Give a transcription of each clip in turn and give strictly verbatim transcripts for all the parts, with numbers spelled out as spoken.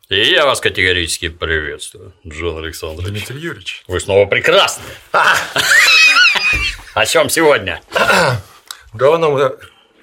И я вас категорически приветствую, Джон Александрович. Дмитрий Юрьевич. Вы снова прекрасны. О чем сегодня? Давно мы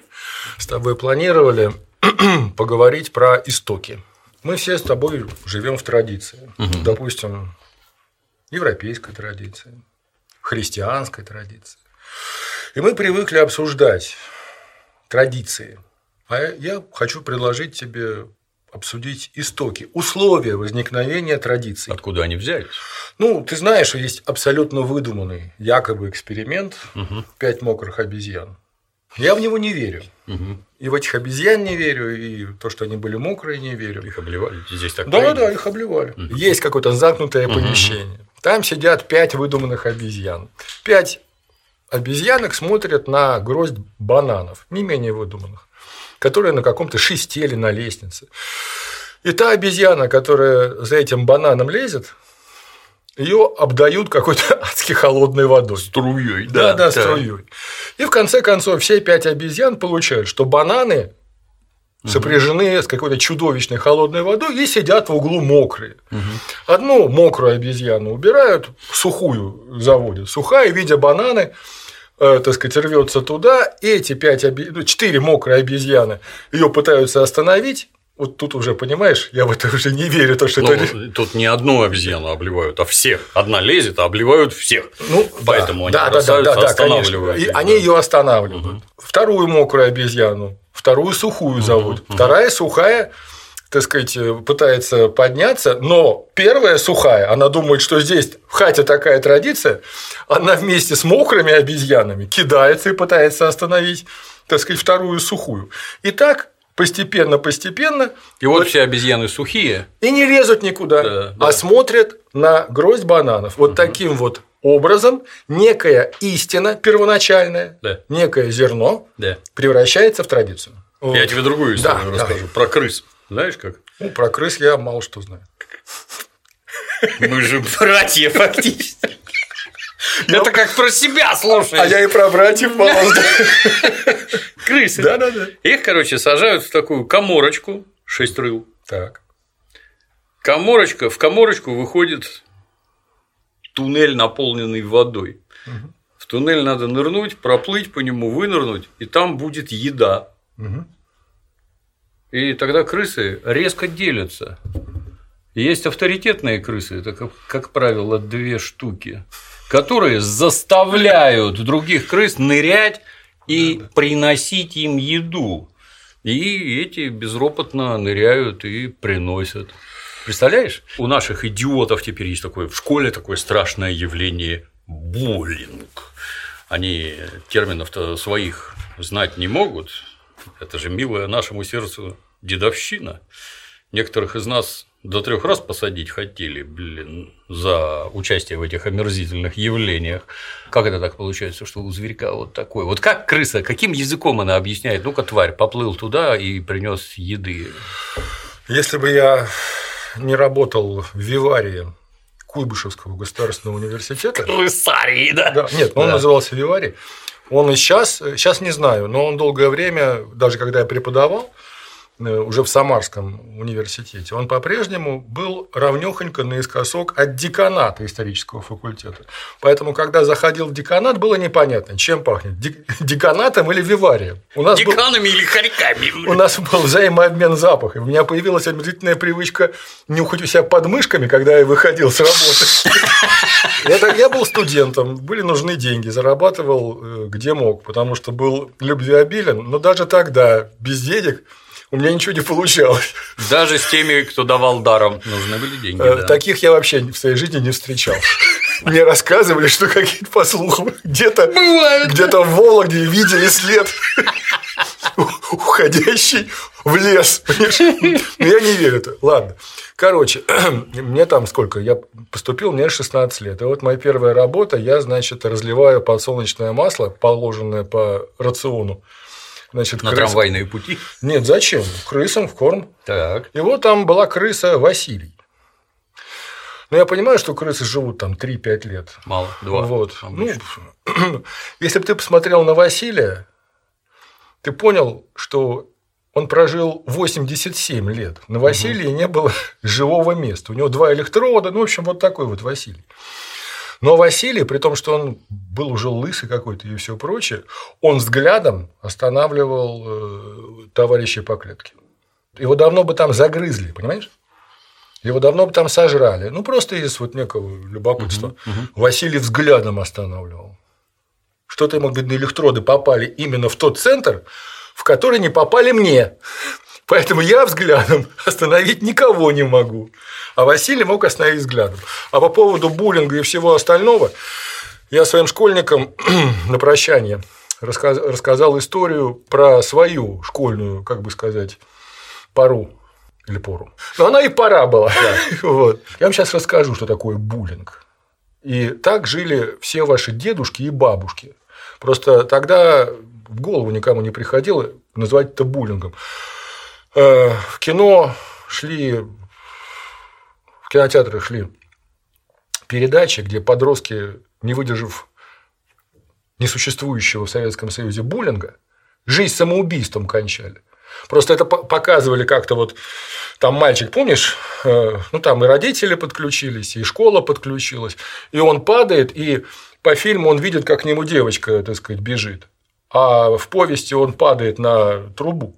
с тобой планировали поговорить про истоки. Мы все с тобой живем в традиции. Угу. Допустим, европейской традиции, христианской традиции. И мы привыкли обсуждать традиции. А я хочу предложить тебе обсудить истоки, условия возникновения традиций. Откуда они взялись? Ну, ты знаешь, что есть абсолютно выдуманный якобы эксперимент угу. «Пять мокрых обезьян». Я в него не верю. Угу. И в этих обезьян не верю, и в то, что они были мокрые, не верю. Их обливали? Здесь так Да, да, их обливали. Угу. Есть какое-то замкнутое помещение. Угу. Там сидят пять выдуманных обезьян. Пять обезьянок смотрят на гроздь бананов, не менее выдуманных, которые на каком-то шесте или на лестнице. И та обезьяна, которая за этим бананом лезет, ее обдают какой-то адски холодной водой. Струей, да. Да, да, да. струей. И в конце концов все пять обезьян получают, что бананы угу. сопряжены с какой-то чудовищной холодной водой и сидят в углу мокрые. Угу. Одну мокрую обезьяну убирают, сухую заводят. Сухая, видя бананы, э, так сказать, рвется туда. Эти пять оби... ну, четыре мокрые обезьяны ее пытаются остановить. Вот тут уже, понимаешь, я в это уже не верю. То, что Но это... Тут не одну обезьяну обливают, а всех. Одна лезет, а обливают всех. Ну, поэтому да, они да, да, да, да, останавливают. И они ее останавливают. Угу. Вторую мокрую обезьяну, вторую сухую зовут. Угу. Вторая сухая, так сказать, пытается подняться, но первая сухая, она думает, что здесь в хате такая традиция, она вместе с мокрыми обезьянами кидается и пытается остановить, так сказать, вторую сухую. И так постепенно-постепенно. И вот, вот все обезьяны сухие. И не лезут никуда, да, да. а смотрят на гроздь бананов. Вот угу. таким вот образом некая истина первоначальная, да. некое зерно да. превращается в традицию. Я вот. тебе другую историю да, расскажу. Да. Про крыс. Знаешь как? Ну, про крыс я мало что знаю. Мы же братья фактически. Это как про себя слушаешь. А я и про братьев мало знаю. Крысы. Да, да, да. Их, короче, сажают в такую каморочку, шесть рыл. Так. Каморочка, в каморочку выходит туннель, наполненный водой. Угу. В туннель надо нырнуть, проплыть по нему, вынырнуть, и там будет еда. Угу. И тогда крысы резко делятся. Есть авторитетные крысы, это, как, как правило, две штуки, которые заставляют других крыс нырять и да, да. приносить им еду. И эти безропотно ныряют и приносят. Представляешь? У наших идиотов теперь есть такое в школе такое страшное явление буллинг. Они терминов-то своих знать не могут. Это же милая нашему сердцу дедовщина. Некоторых из нас до трех раз посадить хотели, блин, за участие в этих омерзительных явлениях. Как это так получается, что у зверька вот такой? Вот как крыса, каким языком она объясняет? Ну-ка, тварь, поплыл туда и принес еды. Если бы я не работал в виварии Куйбышевского государственного университета. Крысарий, да? да нет, он да. назывался виварий. Он и сейчас, сейчас не знаю, но он долгое время, даже когда я преподавал, уже в Самарском университете, он по-прежнему был равнёхонько наискосок от деканата исторического факультета. Поэтому, когда заходил в деканат, было непонятно, чем пахнет – деканатом или виварием. У нас Деканами был... или хорьками. У нас был взаимообмен запахов. У меня появилась омерзительная привычка нюхать у себя подмышками, когда я выходил с работы. Я был студентом, были нужны деньги, зарабатывал где мог, потому что был любвеобилен, но даже тогда без денег у меня ничего не получалось. Даже с теми, кто давал даром, нужны были деньги. Да. Да. Таких я вообще в своей жизни не встречал. Мне рассказывали, что какие-то, по слухам, где-то где-то в Вологде видели след, уходящий в лес. Но я не верю это. Ладно. Короче, мне там сколько? Я поступил, мне шестнадцать лет. И вот моя первая работа, я, значит, разливаю подсолнечное масло, положенное по рациону. Значит, на крыс... трамвайные пути? Нет, зачем? Крысам в корм. Так. И вот там была крыса Василий. Но я понимаю, что крысы живут там три-пять лет. Мало, два. Вот. Ну, если бы ты посмотрел на Василия, ты понял, что он прожил восемьдесят семь лет. На Василии угу. не было живого места. У него два электрода. Ну, в общем, вот такой вот Василий. Но Василий, при том, что он был уже лысый какой-то и все прочее, он взглядом останавливал товарищей по клетке. Его давно бы там загрызли, понимаешь? Его давно бы там сожрали. Ну, просто из вот некого любопытства. Угу, угу. Василий взглядом останавливал. Что-то ему, видно, электроды попали именно в тот центр, в который не попали мне. Поэтому я взглядом остановить никого не могу. А Василий мог остановить взглядом. А по поводу буллинга и всего остального, я своим школьникам на прощание рассказал историю про свою школьную, как бы сказать, пору или пору. Но она и пора была. Да. Вот. Я вам сейчас расскажу, что такое буллинг. И так жили все ваши дедушки и бабушки. Просто тогда в голову никому не приходило называть это буллингом. В кино шли, в кинотеатрах шли передачи, где подростки, не выдержав несуществующего в Советском Союзе буллинга, жизнь самоубийством кончали. Просто это показывали как-то вот, там мальчик, помнишь, ну там и родители подключились, и школа подключилась, и он падает, и по фильму он видит, как к нему девочка, так сказать, бежит, а в повести он падает на трубу.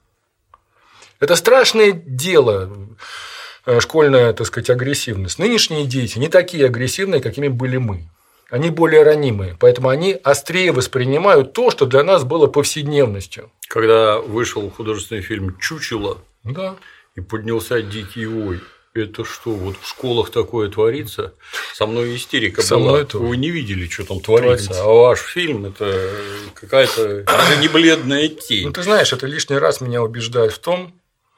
Это страшное дело, школьная, так сказать, агрессивность. Нынешние дети не такие агрессивные, какими были мы. Они более ранимые, поэтому они острее воспринимают то, что для нас было повседневностью. Когда вышел художественный фильм «Чучело», да. и поднялся дикий вой, это что, вот в школах такое творится? Со мной истерика Со была. мной это... Вы не видели, что там творится, творится. А ваш фильм – это какая-то даже не бледная тень. Ну, ты знаешь, это лишний раз меня убеждает в том,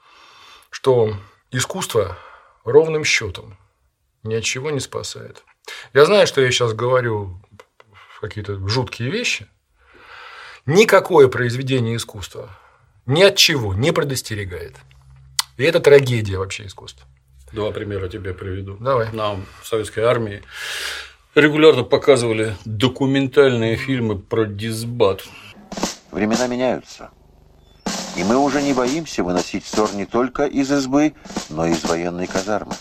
что искусство ровным счетом ни от чего не спасает. Я знаю, что я сейчас говорю какие-то жуткие вещи. Никакое произведение искусства ни от чего не предостерегает. И это трагедия вообще искусства. Два примера тебе приведу. Давай. Нам в советской армии регулярно показывали документальные фильмы про дисбат. Времена меняются. И мы уже не боимся выносить ссор не только из избы, но и из военной казармы.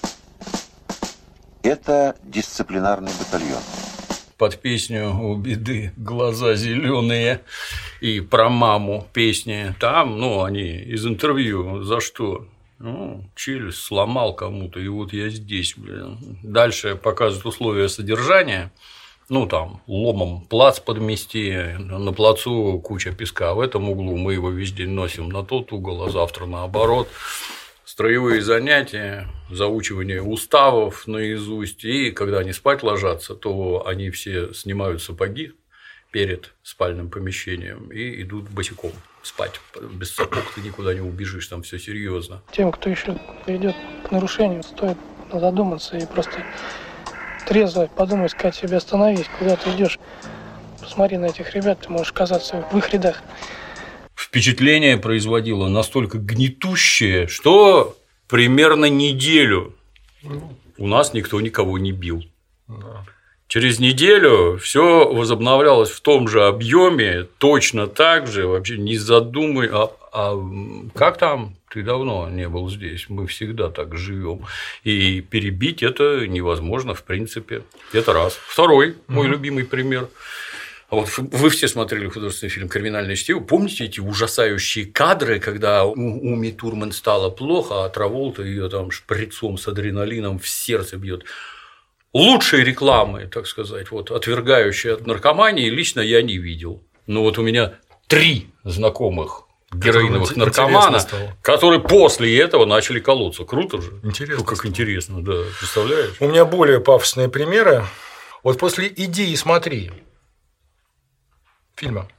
Это дисциплинарный батальон. Под песню «У беды глаза зеленые» и про маму песни. Там, ну, они из интервью. За что? Ну, челюсть сломал кому-то, и вот я здесь, блин. Дальше показывают условия содержания. Ну, там, ломом плац подмести, на плацу куча песка, в этом углу мы его весь день носим на тот угол, а завтра наоборот. Строевые занятия, заучивание уставов наизусть, и когда они спать ложатся, то они все снимают сапоги перед спальным помещением и идут босиком спать. Без сапог ты никуда не убежишь, там все серьезно. Тем, кто еще идет к нарушению, стоит задуматься и просто трезво подумать, сказать себе: остановись, куда ты идешь. Посмотри на этих ребят, ты можешь оказаться в их рядах. Впечатление производило настолько гнетущее, что примерно неделю у нас никто никого не бил. Да. Через неделю все возобновлялось в том же объеме, точно так же, вообще не задумай, а, а как там? Ты давно не был здесь, мы всегда так живем. И перебить это невозможно, в принципе. Это раз. Второй, мой угу. любимый пример. Вот вы все смотрели художественный фильм «Криминальное чтиво». Помните эти ужасающие кадры, когда у Уми Турман стало плохо, а Траволта ее там шприцом с адреналином в сердце бьет? Лучшей рекламы, так сказать, вот, отвергающей от наркомании, лично я не видел. Но вот у меня три знакомых героиновых наркомана, которые после этого начали колоться. Круто же? Интересно. Ну, как интересно, да. Представляешь? У меня более пафосные примеры. Вот после «Иди и смотри» фильма,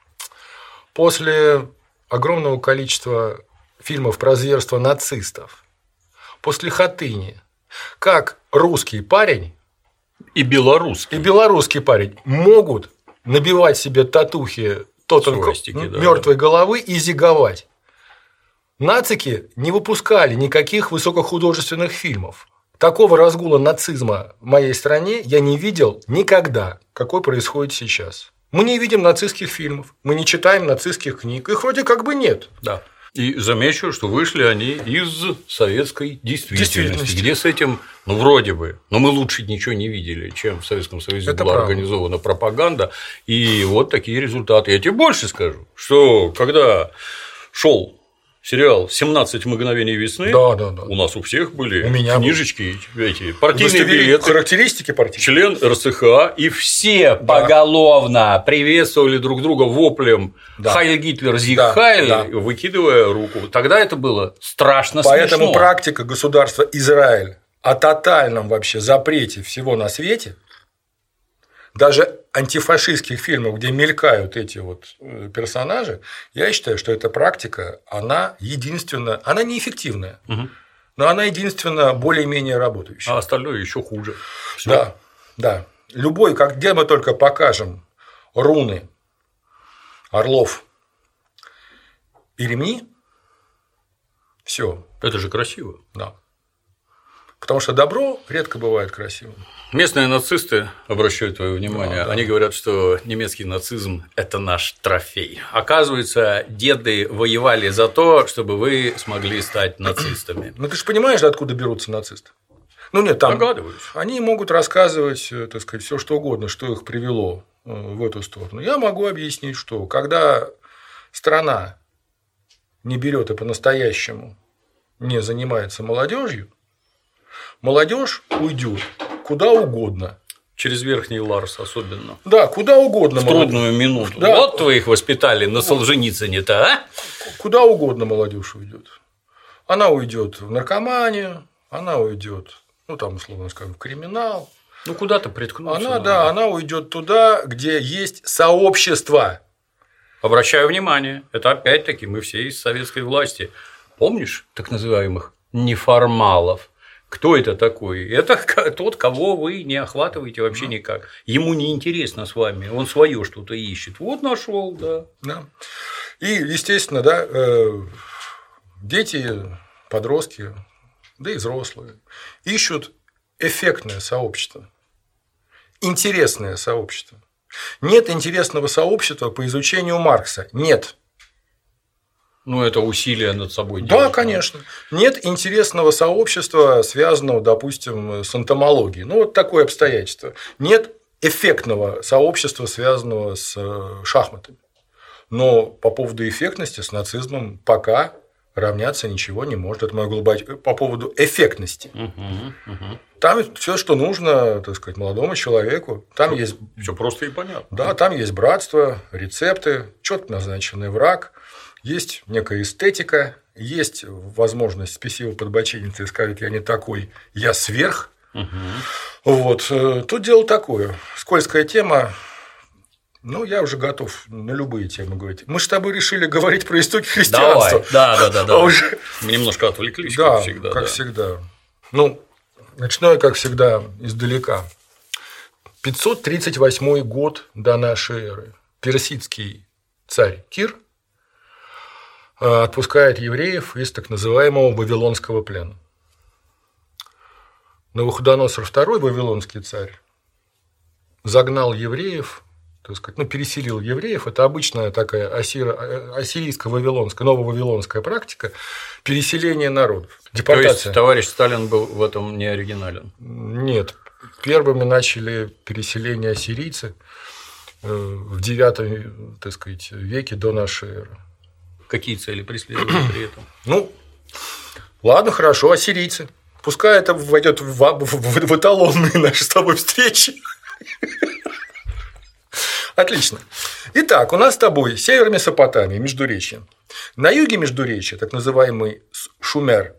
после огромного количества фильмов про зверство нацистов, после «Хатыни», как русский парень и белорусский, и белорусский парень могут набивать себе татухи Свастики, да, мертвой головы и зиговать. Нацики не выпускали никаких высокохудожественных фильмов. Такого разгула нацизма в моей стране я не видел никогда, какой происходит сейчас. Мы не видим нацистских фильмов, мы не читаем нацистских книг, их вроде как бы нет. Да. И замечу, что вышли они из советской действительности, Действительности. где с этим, ну, вроде бы, но мы лучше ничего не видели, чем в Советском Союзе Это была правда. организована пропаганда, и вот такие результаты. Я тебе больше скажу, что когда шел сериал «семнадцать мгновений весны», Да, да, да. у нас у всех были У меня книжечки, эти, партийные Удостоверение билеты, характеристики партии. член эр цэ ха, и все поголовно приветствовали друг друга воплем Да. «Хайль Гитлер, Зиг Да, Хайль», да. выкидывая руку. Тогда это было страшно Поэтому смешно. практика государства Израиль о тотальном вообще запрете всего на свете, даже антифашистских фильмов, где мелькают эти вот э, персонажи, я считаю, что эта практика, она единственная, она неэффективная, Мгм. но она единственно более-менее работающая. А остальное еще хуже. Всё. Да, да. Любой, как где мы только покажем руны, орлов и ремни, все, Это же красиво. да. Потому что добро редко бывает красивым. Местные нацисты обращают твое внимание. Да, да. Они говорят, что немецкий нацизм – это наш трофей. Оказывается, деды воевали за то, чтобы вы смогли стать нацистами. Ну, ты же понимаешь, откуда берутся нацисты? Ну, нет, там Догадываюсь. они могут рассказывать, э, так сказать, все что угодно, что их привело э, в эту сторону. Я могу объяснить, что когда страна не берет и по-настоящему не занимается молодежью, молодежь уйдет куда угодно. Через Верхний Ларс особенно. Да, куда угодно. В молодежь. трудную минуту. Да. Вот вы их воспитали на Солженицыне-то, а? Куда угодно молодежь уйдет. Она уйдет в наркоманию, она уйдет, ну там, условно скажем, в криминал. Ну, куда-то приткнуться. Она, надо. да, она уйдет туда, где есть сообщество. Обращаю внимание, это опять-таки мы все из советской власти. Помнишь так называемых неформалов? Кто это такой? Это тот, кого вы не охватываете вообще никак. Ему не интересно с вами, он свое что-то ищет. Вот нашел, да. Да. И, естественно, да, э, дети, подростки, да и взрослые ищут эффектное сообщество, интересное сообщество. Нет интересного сообщества по изучению Маркса. Нет. Ну, это усилие над собой Да, делать. конечно. Нет интересного сообщества, связанного, допустим, с энтомологией. Ну, вот такое обстоятельство. Нет эффектного сообщества, связанного с шахматами. Но по поводу эффектности с нацизмом пока равняться ничего не может. Это мое глубокое по поводу эффектности. Угу, угу. Там все, что нужно, так сказать, молодому человеку. Там есть, Все просто и понятно. да, там есть братство, рецепты, четко назначенный враг. Есть некая эстетика, есть возможность спесиво подбочениться и сказать, я не такой, я сверх. Угу. Вот. Тут дело такое. Скользкая тема. Ну, я уже готов на любые темы говорить. Мы же с тобой решили говорить про истоки христианства. Давай. Да, да, да, да. А уже... Мы немножко отвлеклись, Да, как всегда. как да. всегда. Ну, начну я, как всегда, издалека. пятьсот тридцать восьмой год до нашей эры. Персидский царь Кир отпускает евреев из так называемого Вавилонского плена. Навуходоносор второй, вавилонский царь, загнал евреев, так сказать, ну, переселил евреев. Это обычная такая ассиро- ассирийско-вавилонская, нововавилонская практика переселения народов. То Депортация. есть товарищ Сталин был в этом не оригинален. Нет. Первыми начали переселение ассирийцы в девятом, так сказать, веке до нашей эры. Какие цели преследовали при этом? Ну, ладно, хорошо, ассирийцы. Пускай это войдет в, в, в, в эталонные наши с тобой встречи. Отлично. Итак, у нас с тобой север Месопотамии, Междуречье. На юге Междуречья, так называемый Шумер,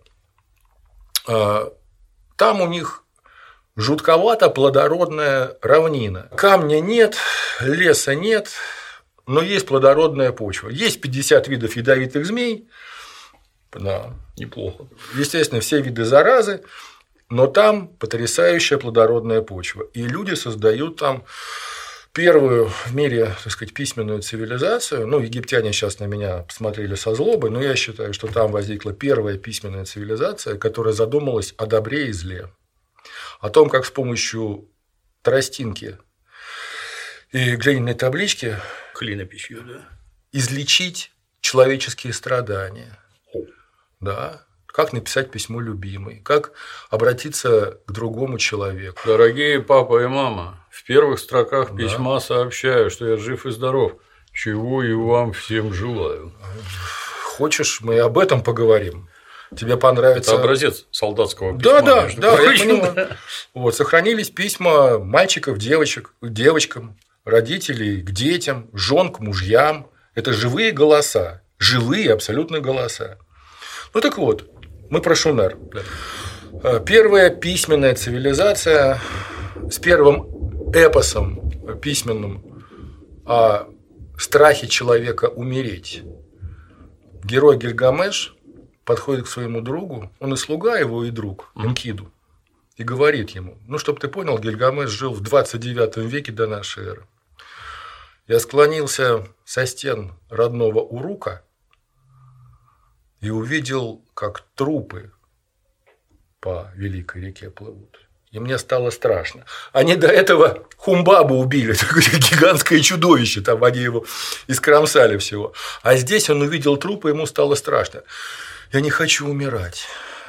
там у них жутковато плодородная равнина. Камня нет, леса нет, но есть плодородная почва. Есть пятьдесят видов ядовитых змей. Да. Неплохо. Естественно, все виды заразы, но там потрясающая плодородная почва. И люди создают там первую в мире, так сказать, письменную цивилизацию. Ну, египтяне сейчас на меня посмотрели со злобой, но я считаю, что там возникла первая письменная цивилизация, которая задумалась о добре и зле. О том, как с помощью тростинки и глиняной таблички Клинописью, да. излечить человеческие страдания. Да. Как написать письмо любимой, как обратиться к другому человеку. Дорогие папа и мама, в первых строках Да. письма сообщаю, что я жив и здоров, чего и вам всем желаю. Хочешь, мы об этом поговорим? Тебе понравится. Это образец солдатского Да, письма. да, между да, я прочим. понимаю. Вот, сохранились письма мальчиков, девочек, к девочкам, родителей к детям, жен к мужьям. Это живые голоса, живые абсолютно голоса. Ну так вот, мы про Шумер. Первая письменная цивилизация с первым эпосом письменным о страхе человека умереть. Герой Гильгамеш подходит к своему другу, он и слуга его, и друг, Энкиду, и говорит ему: ну, чтобы ты понял, Гильгамеш жил в двадцать девятом веке до нашей эры. Я склонился со стен родного Урука и увидел, как трупы по великой реке плывут. И мне стало страшно. Они до этого Хумбабу убили, такое гигантское чудовище, там они его искромсали всего. А здесь он увидел трупы, ему стало страшно. Я не хочу умирать.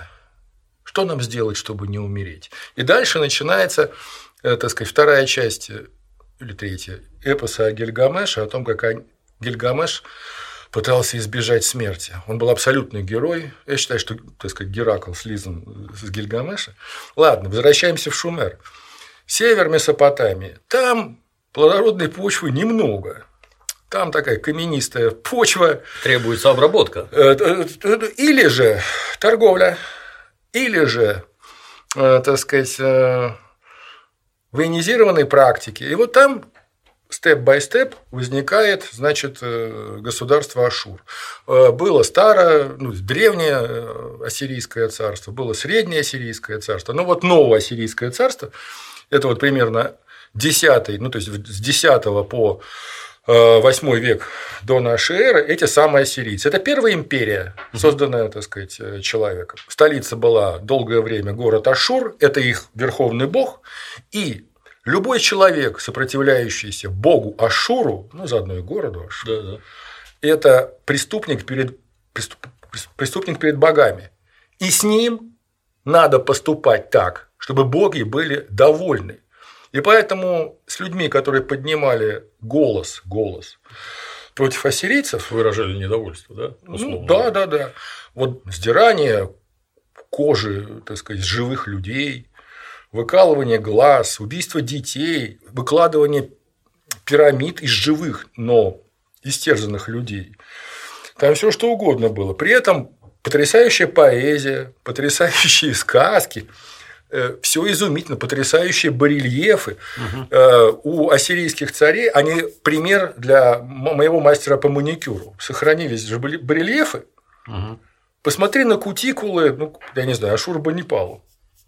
Что нам сделать, чтобы не умереть? И дальше начинается, так сказать, вторая часть или третья эпоса о Гильгамеше, о том, как Гильгамеш пытался избежать смерти. Он был абсолютный герой. Я считаю, что, так сказать, Геракл слизан с Гильгамеша. Ладно, возвращаемся в Шумер. Север Месопотамии. Там плодородной почвы немного. Там такая каменистая почва. Требуется обработка. Или же торговля, или же, так сказать, военизированные практики. И вот там степ-бай-степ возникает, значит, государство Ашур. Было старое, ну, древнее ассирийское царство, было среднее ассирийское царство, но вот новое ассирийское царство, это вот примерно десятый, ну, то есть с десятого по восьмой век до нашей эры, эти самые ассирийцы. Это первая империя, созданная, так сказать, человеком. Столица была долгое время город Ашур, это их верховный бог, и любой человек, сопротивляющийся богу Ашуру, ну, заодно и городу Ашур, да, да. это преступник перед, преступ, преступник перед богами. И с ним надо поступать так, чтобы боги были довольны. И поэтому с людьми, которые поднимали голос, голос против ассирийцев, выражали недовольство, да? Ну, да, да, да. Вот сдирание кожи, так сказать, живых людей, выкалывание глаз, убийство детей, выкладывание пирамид из живых, но истерзанных людей. Там все что угодно было. При этом потрясающая поэзия, потрясающие сказки. Все изумительно, потрясающие барельефы. Угу. У ассирийских царей они пример для моего мастера по маникюру. Сохранились же барельефы. Угу. Посмотри на кутикулы, ну, я не знаю, Ашурбанипалу.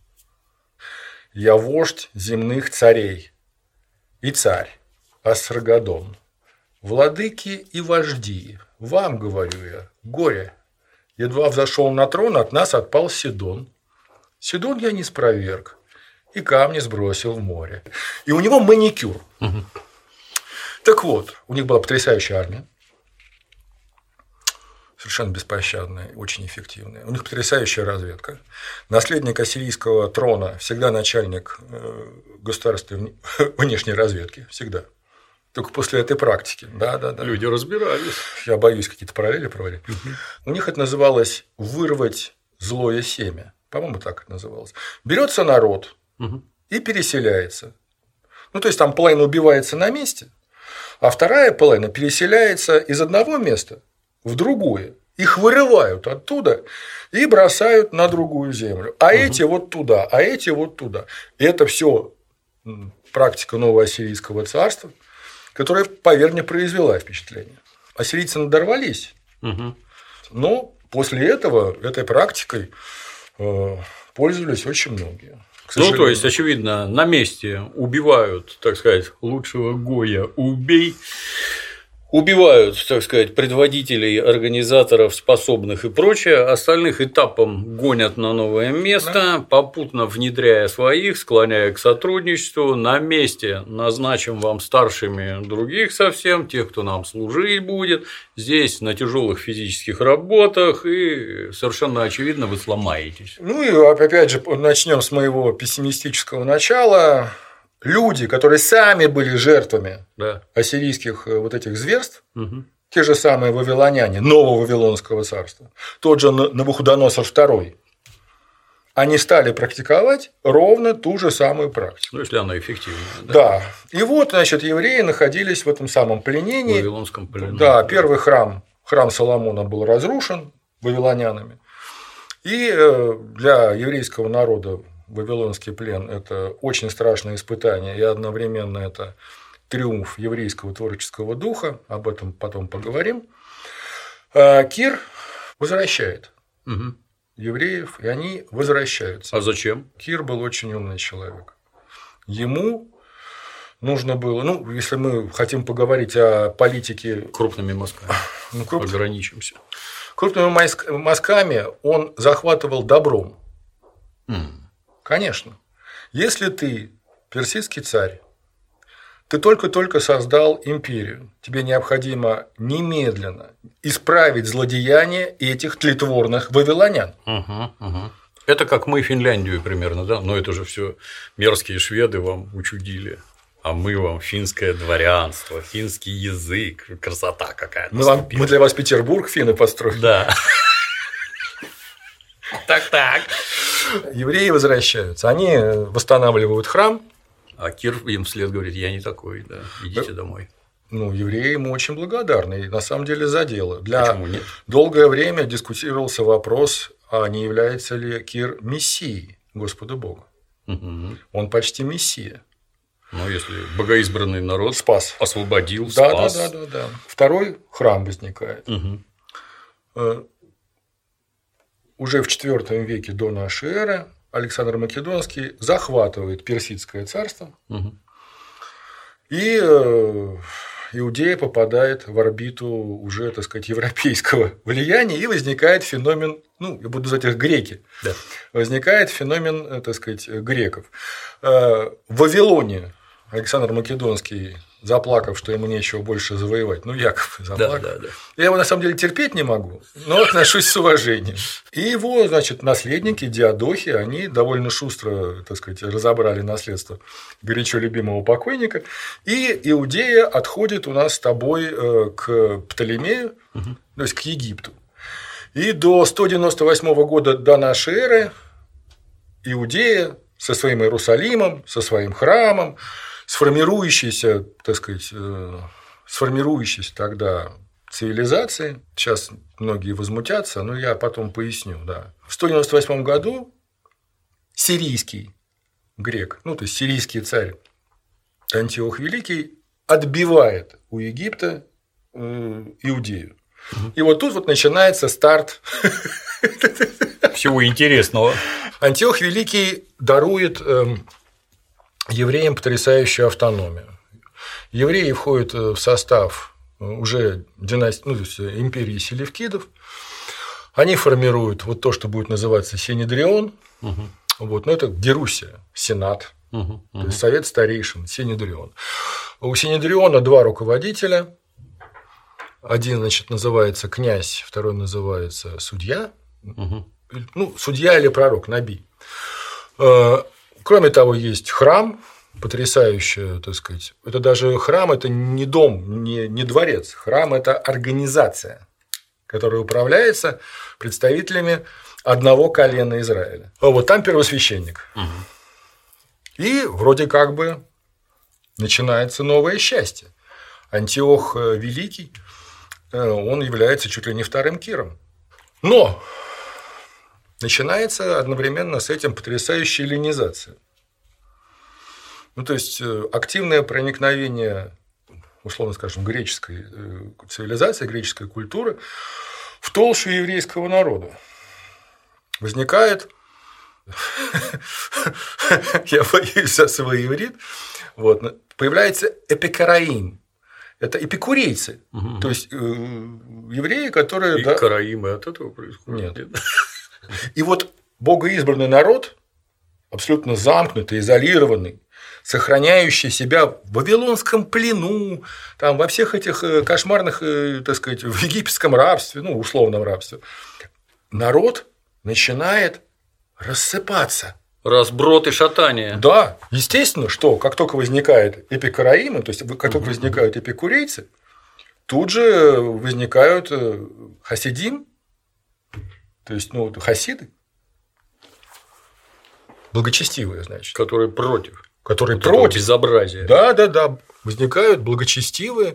Я вождь земных царей и царь Асаргадон, владыки и вожди, вам говорю я, горе. Едва взошел на трон, от нас отпал Сидон. Сидон я не спроверг, и камни сбросил в море. И у него маникюр. Угу. Так вот, у них была потрясающая армия, совершенно беспощадная, очень эффективная. У них потрясающая разведка. Наследник ассирийского трона всегда начальник государственной внешней разведки, всегда. Только после этой практики. Да, да, да. Люди разбирались. Я боюсь какие-то параллели проводить. Угу. У них это называлось вырвать злое семя. По-моему, так это называлось. Берется народ угу. и переселяется. Ну, то есть там половина убивается на месте, а вторая половина переселяется из одного места в другое. Их вырывают оттуда и бросают на другую землю. А угу. эти вот туда, а эти вот туда. И это все практика нового ассирийского царства, которая, поверь мне, произвела впечатление. Ассирийцы надорвались, угу. но после этого этой практикой пользовались очень многие. Ну, то есть, очевидно, на месте убивают, так сказать, лучшего Гоя убей. убивают, так сказать, предводителей, организаторов, способных и прочее, остальных этапом гонят на новое место, да. попутно внедряя своих, склоняя к сотрудничеству, на месте назначим вам старшими других совсем, тех, кто нам служить будет, здесь на тяжелых физических работах, и совершенно очевидно вы сломаетесь. Ну и опять же начнем с моего пессимистического начала. Люди, которые сами были жертвами да. ассирийских вот этих зверств, угу. те же самые вавилоняне нового Вавилонского царства, тот же Навуходоносор второй, они стали практиковать ровно ту же самую практику. Ну, если она эффективна. Да. да. И вот, значит, евреи находились в этом самом пленении. В Вавилонском плену. Да, первый храм, храм Соломона был разрушен вавилонянами. И для еврейского народа Вавилонский плен – это очень страшное испытание, и одновременно это триумф еврейского творческого духа, об этом потом поговорим. Кир возвращает угу. евреев, и они возвращаются. А зачем? Кир был очень умный человек. Ему нужно было, ну, если мы хотим поговорить о политике… Крупными мазками, ну, круп... ограничимся. Крупными мазками он захватывал добром. Mm. Конечно. Если ты персидский царь, ты только-только создал империю, тебе необходимо немедленно исправить злодеяния этих тлетворных вавилонян. Угу, угу. Это как мы Финляндию примерно, да? Но это же все мерзкие шведы вам учудили. А мы вам финское дворянство, финский язык, красота какая-то. Мы, вам, мы для вас Петербург финны построили. Да. Так-так. Евреи возвращаются, они восстанавливают храм. А Кир им вслед говорит: я не такой, да, идите да. домой. Ну, евреи ему очень благодарны, и на самом деле за дело. Для... Почему нет? Долгое время дискутировался вопрос, а не является ли Кир мессией Господа Бога. Угу. Он почти мессия. Ну, если богоизбранный народ спас, освободил, да, спас. Да, да, да, да. Второй храм возникает. Угу. Уже в четвёртом веке до нашей эры Александр Македонский захватывает Персидское царство, угу. и Иудея попадает в орбиту уже, так сказать, европейского влияния, и возникает феномен, ну, я буду называть их греки, да. возникает феномен, так сказать, греков. В Вавилоне Александр Македонский, заплакав, что ему нечего больше завоевать, ну, якобы заплакав. Да, да, да. Я его, на самом деле, терпеть не могу, но отношусь с уважением. И его, значит, наследники, диадохи, они довольно шустро, так сказать, разобрали наследство горячо любимого покойника, и Иудея отходит у нас с тобой к Птолемею, угу. то есть к Египту. И до сто девяносто восьмого года до нашей эры Иудея со своим Иерусалимом, со своим храмом, сформирующейся, так сказать, сформирующейся тогда цивилизации, сейчас многие возмутятся, но я потом поясню, да. В сто девяносто восьмом году сирийский грек, ну, то есть сирийский царь Антиох Великий отбивает у Египта Иудею. И вот тут вот начинается старт всего интересного. Антиох Великий дарует евреям потрясающую автономию. Евреи входят в состав уже династии, ну, то есть империи селевкидов. Они формируют вот то, что будет называться Синедрион. Угу. Вот, но это Герусия, Сенат, угу, угу. то есть Совет старейшин, Синедрион. У Синедриона два руководителя. Один, значит, называется князь, второй называется судья. Угу. Ну, судья или пророк, наби. Кроме того, есть храм, потрясающий, так сказать. Это даже храм – это не дом, не, не дворец. Храм – это организация, которая управляется представителями одного колена Израиля. Вот там первосвященник. Угу. И вроде как бы начинается новое счастье. Антиох Великий, он является чуть ли не вторым Киром. Но начинается одновременно с этим потрясающая эллинизация. Ну, то есть активное проникновение, условно скажем, греческой цивилизации, греческой культуры в толщу еврейского народа. Возникает, я боюсь за свой иврит, вот, появляется эпикараим. это эпикурейцы. Угу. То есть, э, евреи, которые… И да, караимы от этого происходят. Нет. И вот богоизбранный народ, абсолютно замкнутый, изолированный, сохраняющий себя в вавилонском плену, там, во всех этих кошмарных, так сказать, в египетском рабстве, ну, условном рабстве, народ начинает рассыпаться. Разброд и шатание. Да, естественно, что как только возникает эпикураимы, то есть как только возникают эпикурейцы, тут же возникают хасидим, то есть, ну, хасиды, благочестивые, значит. Которые против. Которые вот против. Безобразия. Да, да, да. Возникают благочестивые.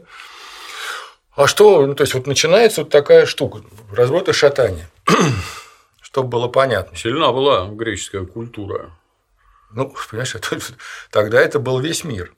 А что? Ну, то есть, вот начинается вот такая штука. Разброд и шатание. Чтобы было понятно. Сильна была греческая культура. Ну, понимаешь, тогда это был весь мир.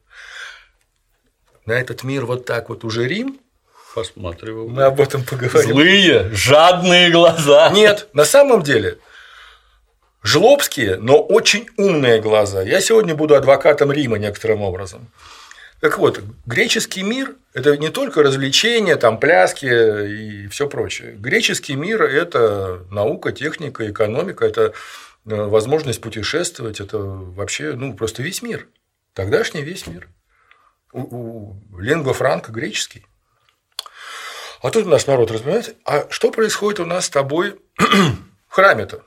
На этот мир вот так вот уже Рим. Посматривал. Мы об этом поговорим. Злые, жадные глаза. Нет, на самом деле жлобские, но очень умные глаза. Я сегодня буду адвокатом Рима некоторым образом. Так вот, греческий мир – это не только развлечения, там, пляски и все прочее. Греческий мир – это наука, техника, экономика, это возможность путешествовать, это вообще, ну, просто весь мир. Тогдашний весь мир. Лингва франка греческий. А тут наш народ разбирается. А что происходит у нас с тобой в храме-то?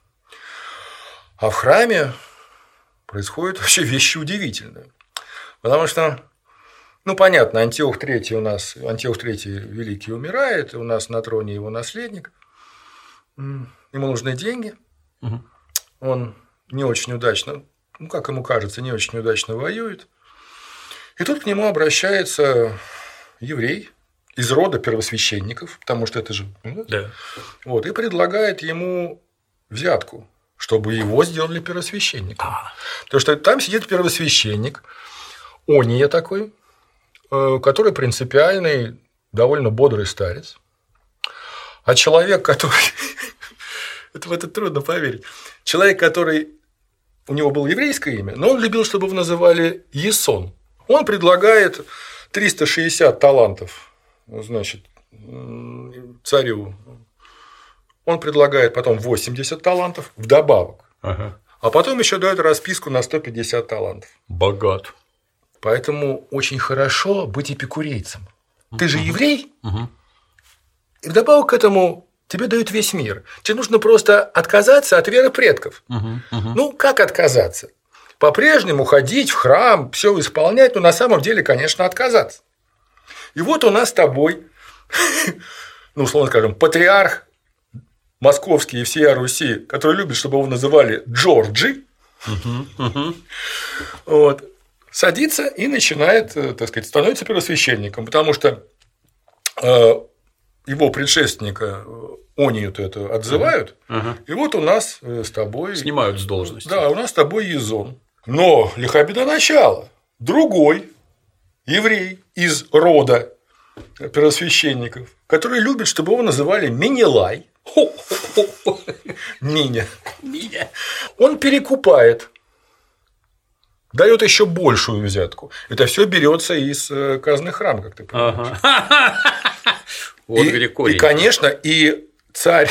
А в храме происходят вообще вещи удивительные. Потому что, ну, понятно, Антиох третий у нас, Антиох третий великий умирает, у нас на троне его наследник, ему нужны деньги, угу. Он не очень удачно, ну, как ему кажется, не очень удачно воюет. И тут к нему обращается еврей из рода первосвященников, потому что это же… Да. Вот, и предлагает ему взятку, чтобы его сделали первосвященником. А. Потому что там сидит первосвященник, Ония такой, который принципиальный, довольно бодрый старец. А человек, который… это в это трудно поверить. Человек, который… У него было еврейское имя, но он любил, чтобы его называли Ясон. Он предлагает триста шестьдесят талантов, значит, царю. Он предлагает потом восемьдесят талантов вдобавок. Ага. А потом еще дает расписку на сто пятьдесят талантов. Богат. Поэтому очень хорошо быть эпикурейцем. Ты же еврей, угу. И вдобавок к этому тебе дают весь мир. Тебе нужно просто отказаться от веры предков. Угу. Угу. Ну, как отказаться? По-прежнему ходить в храм, все исполнять, но на самом деле, конечно, отказаться. И вот у нас с тобой, ну, условно скажем, патриарх московский и всея Руси, который любит, чтобы его называли Джорджи, угу. Угу. Вот. Садится и начинает, так сказать, становится первосвященником, потому что его предшественника Онию-то это отзывают, uh-huh. И вот у нас с тобой… Снимают с должности. Да, у нас с тобой Язон. Но лиха беда начала. Другой еврей из рода первосвященников, который любит, чтобы его называли Менелай. Миня. Миня. Он перекупает. Дает еще большую взятку. Это все берется из казны храма, как ты понимаешь. Ага. Вот и, и, конечно, и царь,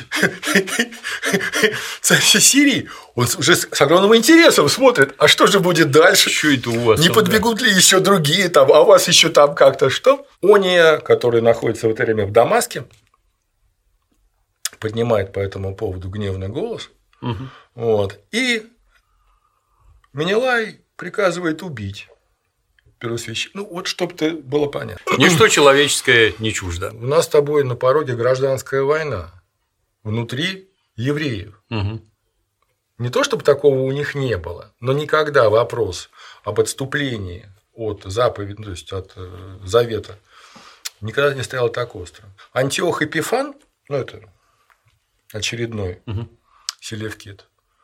царь Сирии, он уже с огромным интересом смотрит, а что же будет дальше? Что это у вас? Не там, подбегут да? ли еще другие, там, а у вас еще там как-то что? Ония, который находится в это время в Дамаске, поднимает по этому поводу гневный голос. Угу. Вот, и Менелай приказывает убить первосвященника. Ну, вот чтобы это было понятно. Ничто человеческое не чуждо. У нас с тобой на пороге гражданская война. Внутри евреев. Угу. Не то, чтобы такого у них не было, но никогда вопрос об отступлении от заповеди, то есть от завета, никогда не стоял так остро. Антиох Эпифан, ну, это очередной угу. селевкид,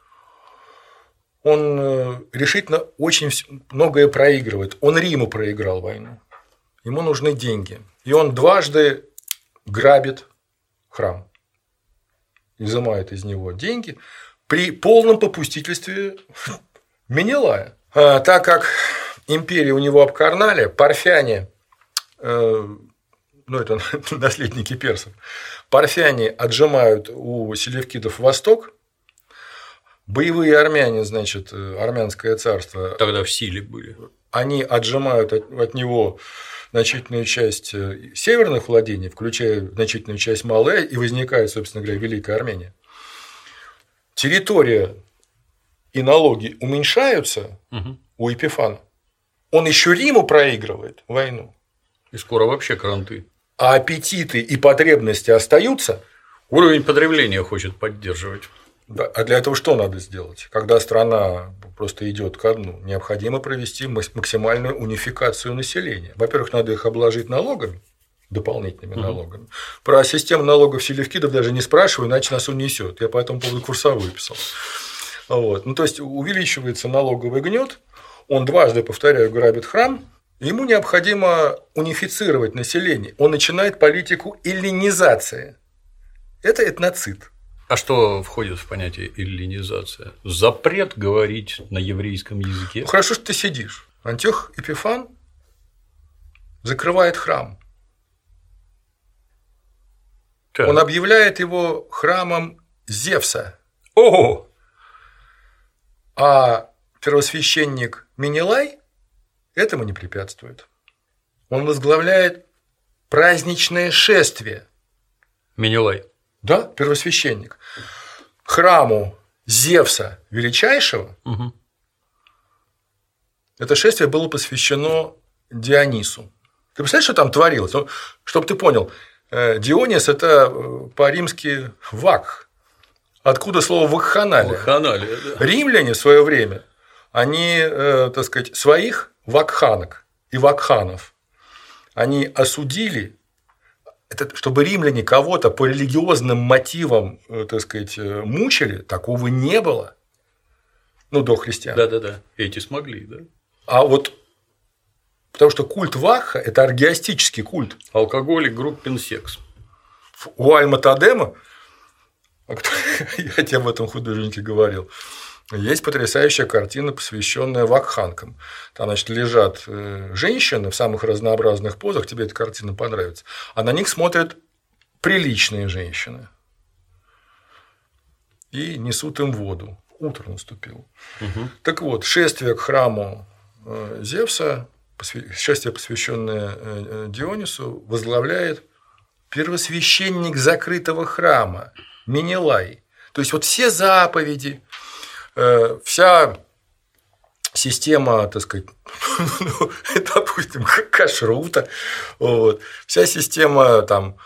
он решительно очень многое проигрывает. Он Риму проиграл войну. Ему нужны деньги. И он дважды грабит храм. Изымает из него деньги при полном попустительстве Менелая. А так как империя у него обкарнали, парфяне ну, это наследники персов, парфяне отжимают у селевкидов восток, боевые армяне, значит, армянское царство. Тогда в силе были. Они отжимают от, от него значительную часть северных владений, включая значительную часть Малая, и возникает, собственно говоря, Великая Армения. Территория и налоги уменьшаются угу. у Епифана. Он еще Риму проигрывает войну. И скоро вообще кранты. А аппетиты и потребности остаются. Уровень потребления хочет поддерживать. Да. А для этого что надо сделать? Когда страна просто идет ко дну, необходимо провести максимальную унификацию населения. Во-первых, надо их обложить налогами, дополнительными угу. налогами. Про систему налогов селевкидов даже не спрашиваю, иначе нас унесет. Я по этому поводу курсовую писал. Вот. Ну, то есть увеличивается налоговый гнет, он дважды, повторяю, грабит храм. Ему необходимо унифицировать население. Он начинает политику эллинизации. Это этноцид. А что входит в понятие эллинизация? Запрет говорить на еврейском языке? Ну, хорошо, что ты сидишь. Антиох Эпифан закрывает храм. Так. Он объявляет его храмом Зевса. О! А первосвященник Менелай этому не препятствует. Он возглавляет праздничное шествие. Менелай. Да, первосвященник. Храму Зевса Величайшего. Угу. Это шествие было посвящено Дионису. Ты представляешь, что там творилось? Ну, чтобы ты понял, Дионис – это по-римски вакх. Откуда слово вакханалия? Вакханалия, да. Римляне в свое время, они, так сказать, своих вакханок и вакханов, они осудили, это, чтобы римляне кого-то по религиозным мотивам, так сказать, мучили, такого не было. Ну, до христиан. Да-да-да, эти смогли, да. А вот потому что культ вакха – это аргиастический культ. Алкоголь и группин секс. У Аль-Матадема, я тебе об этом художнике говорил, есть потрясающая картина, посвященная вакханкам. Там, значит, лежат женщины в самых разнообразных позах, тебе эта картина понравится, а на них смотрят приличные женщины и несут им воду. Утро наступило. Угу. Так вот, шествие к храму Зевса, шествие, посвященное Дионису, возглавляет первосвященник закрытого храма Менелай. То есть вот все заповеди, вся система, так сказать, допустим, кашрута, вот, вся система там,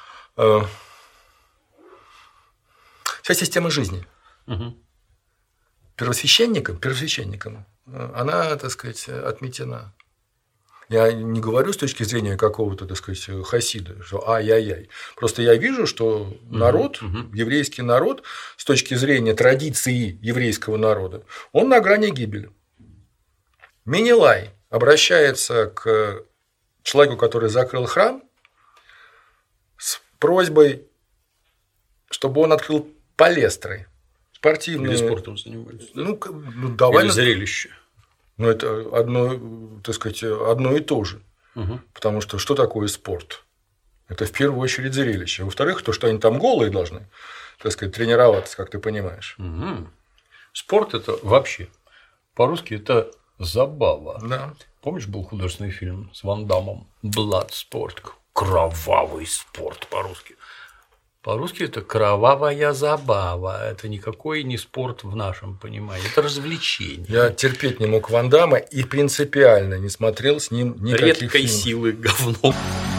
вся система жизни. Угу. Первосвященником, первосвященником она, так сказать, отметена. Я не говорю с точки зрения какого-то, так сказать, хасида, что ай-яй-яй. Просто я вижу, что народ, угу. еврейский народ, с точки зрения традиции еврейского народа, он на грани гибели. Менелай обращается к человеку, который закрыл храм, с просьбой, чтобы он открыл палестры. Спортивные. Или спортом занимаются. Ну, ну, давай. Или зрелище. Ну, это одно, так сказать, одно и то же. Угу. Потому что что такое спорт? Это в первую очередь зрелище. Во-вторых, то, что они там голые должны, так сказать, тренироваться, как ты понимаешь. Угу. Спорт – это вообще, по-русски, это забава. Да. Помнишь, был художественный фильм с Ван Даммом «Бладспорт»? Кровавый спорт по-русски. По-русски это кровавая забава. Это никакой не спорт в нашем понимании. Это развлечение. Я терпеть не мог Ван Дамма и принципиально не смотрел с ним никаких редкой фильмов. Силы говно.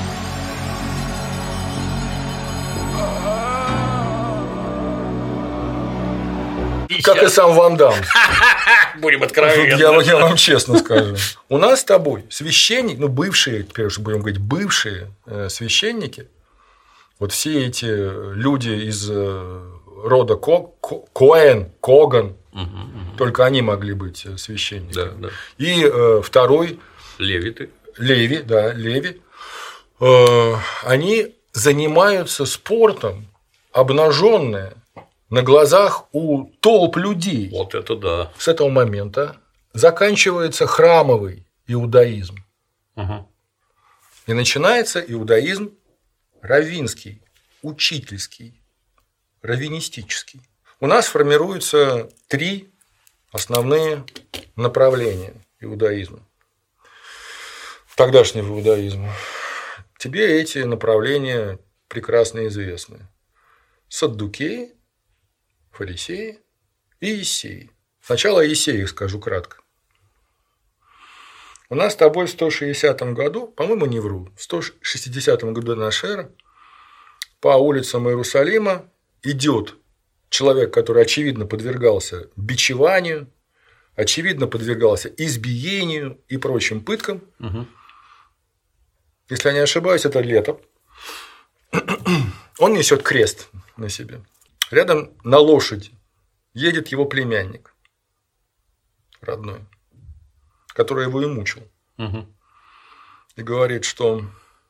Как и сам Ван Дамм. Будем откровенны. Я, я вам честно скажу. У нас с тобой священники, ну, бывшие, теперь уже будем говорить, бывшие священники, вот все эти люди из рода Ко- Ко- Коэн, Коган, угу, угу. только они могли быть священниками. Да, да. И э, второй Левиты. Леви, да, Леви, э, они занимаются спортом обнаженные на глазах у толп людей. Вот это да. С этого момента заканчивается храмовый иудаизм. Угу. И начинается иудаизм раввинский, учительский, раввинистический. У нас формируются три основные направления иудаизма, тогдашнего иудаизма. Тебе эти направления прекрасно известны. Саддукеи, фарисеи и иссеи. Сначала о иссеях скажу кратко. У нас с тобой в сто шестидесятом году, по-моему, не вру, в сто шестидесятом году до нашей эры по улицам Иерусалима идет человек, который очевидно подвергался бичеванию, очевидно подвергался избиению и прочим пыткам. Угу. Если я не ошибаюсь, это лето. Он несет крест на себе. Рядом на лошади едет его племянник родной, который его и мучил. Угу. И говорит, что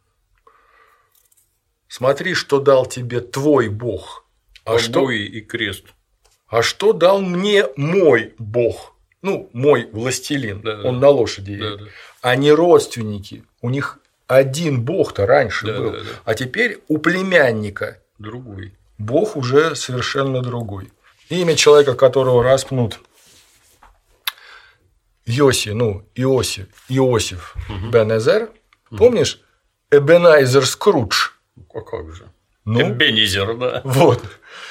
смотри, что дал тебе твой Бог. А что и крест. А что дал мне мой Бог? Ну, мой властелин. Да, он да. на лошади едет. Да, да. А не родственники. У них один Бог-то раньше да, был. Да, да. А теперь у племянника другой. Бог уже совершенно другой. Имя человека, которого распнут Йоси, ну, Иосиф, Иосиф угу. бен Эзер. Угу. Помнишь? Эбенайзер Скрудж. А как же? Ну, Эбенизер, да. Вот.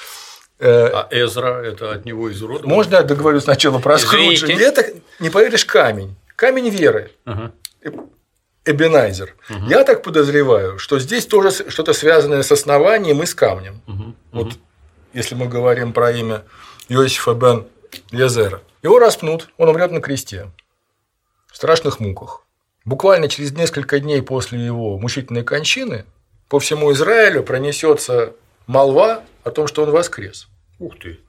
А Эзра – это от него из рода? Можно я договорю сначала про Скруджа? Это, не поверишь, камень. Камень веры. Ага. Эбенайзер. Угу. Я так подозреваю, что здесь тоже что-то связанное с основанием и с камнем. Угу. Вот угу. если мы говорим про имя Иосифа бен Езера. Его распнут, он умрет на кресте в страшных муках. Буквально через несколько дней после его мучительной кончины по всему Израилю пронесется молва о том, что он воскрес. Ух ты!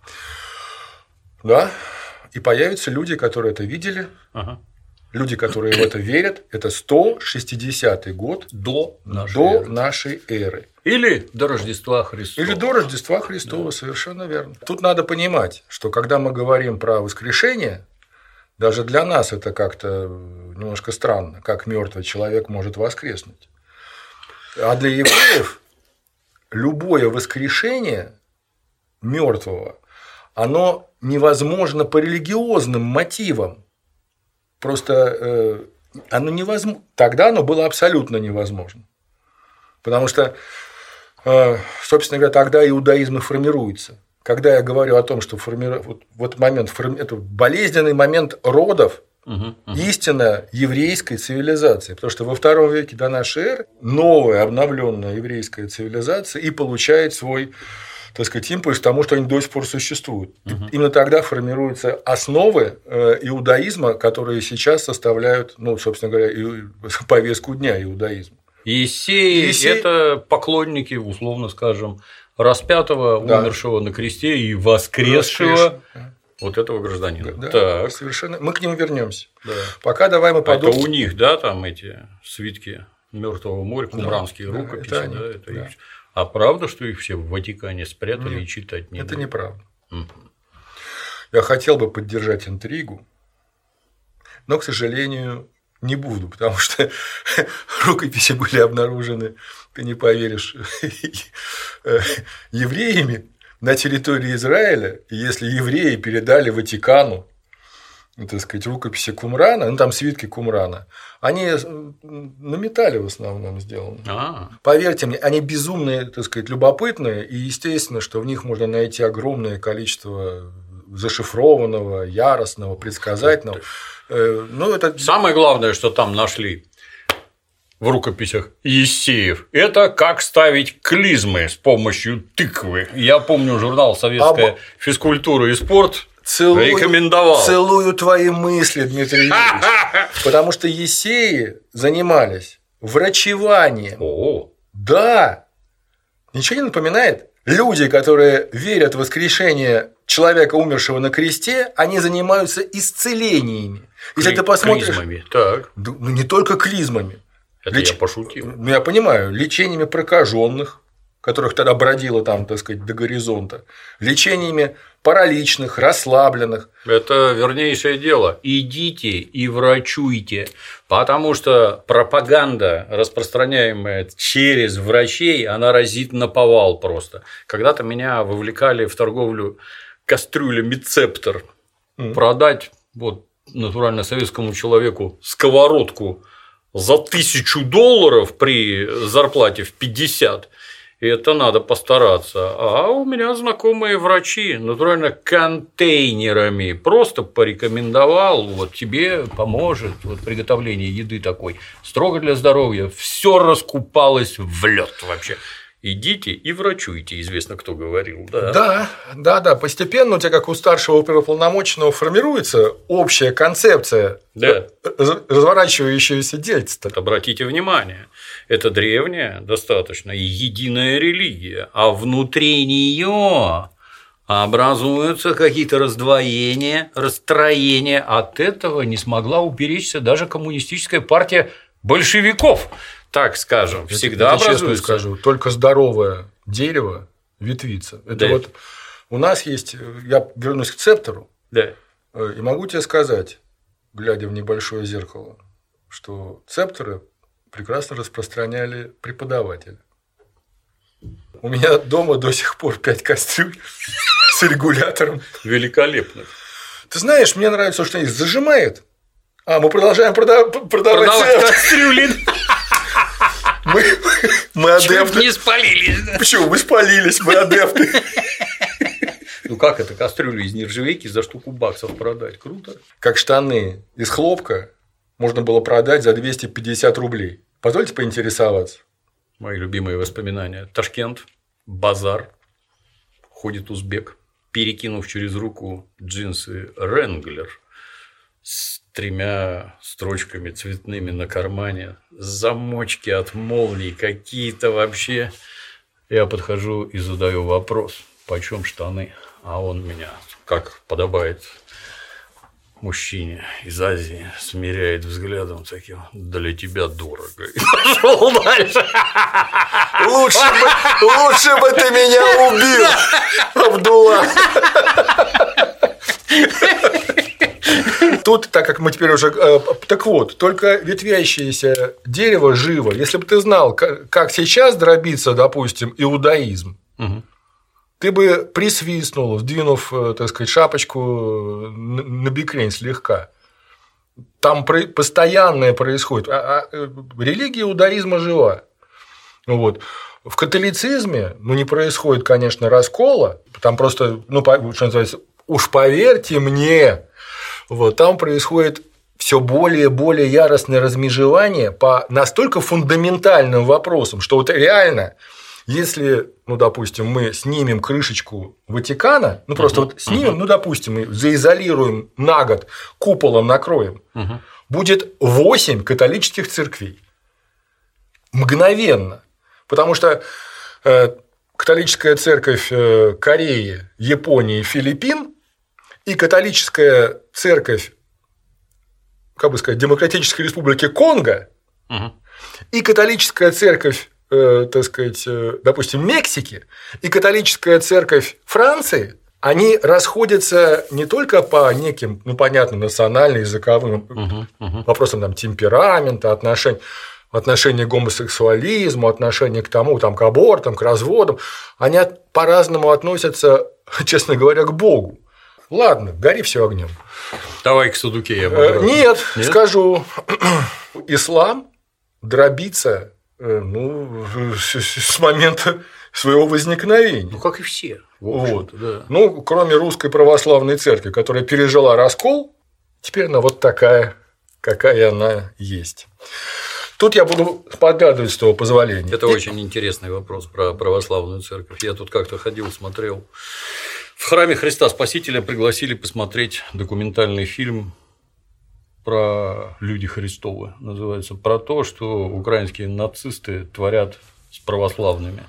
Да. И появятся люди, которые это видели. Ага. Люди, которые в это верят. Это сто шестидесятый год до нашей, до эры. нашей эры. Или до Рождества Христова. Или до Рождества Христова, да. Совершенно верно. Тут надо понимать, что когда мы говорим про воскрешение, даже для нас это как-то немножко странно, как мертвый человек может воскреснуть. А для евреев любое воскрешение мертвого, оно невозможно по религиозным мотивам. Просто э, оно невозможно. Тогда оно было абсолютно невозможно. Потому что, э, собственно говоря, тогда иудаизм и формируется. Когда я говорю о том, что формиру... вот, вот момент, форми... это болезненный момент родов угу, угу. истинно еврейской цивилизации. Потому что во втором веке до нашей эры новая обновленная еврейская цивилизация и получает свой, так сказать, импульс к тому, что они до сих пор существуют. Угу. Именно тогда формируются основы иудаизма, которые сейчас составляют, ну, собственно говоря, повестку дня иудаизма. Иессеи – это поклонники, условно скажем, распятого, да. умершего на кресте и воскресшего да. вот этого гражданина. Да, так. Совершенно. Мы к ним вернемся. Да. Пока давай мы подумаем. Это у них, да, там эти свитки Мертвого моря, кумранские да, рукописи, да, это, да, это да. Их... А правда, что их все в Ватикане спрятали Нет, и читать не это дают? неправда. Угу. Я хотел бы поддержать интригу, но, к сожалению, не буду, потому что рукописи были обнаружены, ты не поверишь, евреями на территории Израиля. И если евреи передали Ватикану, так сказать, рукописи Кумрана, ну там свитки Кумрана, они на металле в основном сделаны. А-а-а. Поверьте мне, они безумные, так сказать, любопытные, и естественно, что в них можно найти огромное количество зашифрованного, яростного, предсказательного. Ну, это... Самое главное, что там нашли в рукописях Иессеев, это как ставить клизмы с помощью тыквы. Я помню, журнал «Советская Об... физкультура и спорт» целую, рекомендовал. Целую твои мысли, Дмитрий Юрьевич. Потому что Иессеи занимались врачеванием. О. Да. Ничего не напоминает? Люди, которые верят в воскрешение человека, умершего на кресте, они занимаются исцелениями. Если Кли- ты посмотришь, клизмами, так. Ну, не только клизмами. Это Леч... я пошутил. Ну, я понимаю, лечениями прокаженных, которых тогда бродило там, так сказать, до горизонта, лечениями параличных, расслабленных. Это вернейшее дело. Идите и врачуйте, потому что пропаганда, распространяемая через врачей, она разит наповал просто. Когда-то меня вовлекали в торговлю кастрюлями Цептер. Mm. Продать вот натурально советскому человеку сковородку за тысячу долларов при зарплате в пятьдесят. И это надо постараться. А у меня знакомые врачи, натурально контейнерами, просто порекомендовал, вот тебе поможет вот приготовление еды такой, строго для здоровья, все раскупалось в лед вообще. Идите и врачуйте, известно, кто говорил. Да, да, да, да. Постепенно у тебя, как у старшего оперуполномоченного, формируется общая концепция, да, разворачивающегося действия. Обратите внимание, это древняя достаточно и единая религия, а внутри нее образуются какие-то раздвоения, расстроения. От этого не смогла уберечься даже коммунистическая партия большевиков. Так скажем, всегда это, честно скажу, только здоровое дерево ветвится. Это да. Вот у нас есть, я вернусь к Цептеру, да. И могу тебе сказать, глядя в небольшое зеркало, что Цептеры прекрасно распространяли преподаватели. У меня дома до сих пор пять кастрюль с регулятором. Великолепно. Ты знаешь, мне нравится, что их зажимает, а мы продолжаем продавать, продавать кастрюли. Мы, мы адепты. Чуть не спалились. Да? Почему? Мы спалились, мы адепты. Ну как это, кастрюлю из нержавейки за штуку баксов продать? Круто. Как штаны из хлопка можно было продать за двести пятьдесят рублей. Позвольте поинтересоваться. Мои любимые воспоминания. Ташкент, базар, ходит узбек, перекинув через руку джинсы Wrangler с тремя строчками цветными на кармане, замочки от молний какие-то вообще. Я подхожу и задаю вопрос, почем штаны, а он меня, как подобает мужчине из Азии, смиряет взглядом таким: для тебя дорого. И пошел дальше. Лучше бы, лучше бы ты меня убил, Абдулла. Тут, так как мы теперь уже… Так вот, только ветвящееся дерево живо. Если бы ты знал, как сейчас дробится, допустим, иудаизм, угу. Ты бы присвистнул, сдвинув, так сказать, шапочку на бекрень слегка. Там постоянное происходит. А религия иудаизма жива. Вот. В католицизме, ну, не происходит, конечно, раскола. Там просто, ну, что называется, уж поверьте мне, вот, там происходит все более и более яростное размежевание по настолько фундаментальным вопросам, что вот реально, если, ну, допустим, мы снимем крышечку Ватикана, ну, просто uh-huh. вот снимем, uh-huh. ну, допустим, мы заизолируем на год, куполом накроем, uh-huh. будет восемь католических церквей. Мгновенно. Потому что католическая церковь Кореи, Японии, Филиппин и католическая церковь, как бы сказать, Демократической Республики Конго угу. и католическая церковь, э, так сказать, э, допустим, Мексики и католическая церковь Франции, они расходятся не только по неким, ну, понятно, национально-языковым угу, угу. вопросам там, темперамента, отношений, отношение к гомосексуализму, отношение к тому, там, к абортам, к разводам, они по-разному относятся, честно говоря, к Богу. Ладно, гори все огнем. Давай к Садуке я буду. Нет, Нет, скажу, ислам дробится, ну, с момента своего возникновения. Ну, как и все. Вот. Да. Ну, кроме Русской Православной Церкви, которая пережила раскол, теперь она вот такая, какая она есть. Тут я буду подгадывать с того позволения. Это И... очень интересный вопрос про православную церковь. Я тут как-то ходил, смотрел. В храме Христа Спасителя пригласили посмотреть документальный фильм про люди Христовы. Называется «Про то, что украинские нацисты творят с православными».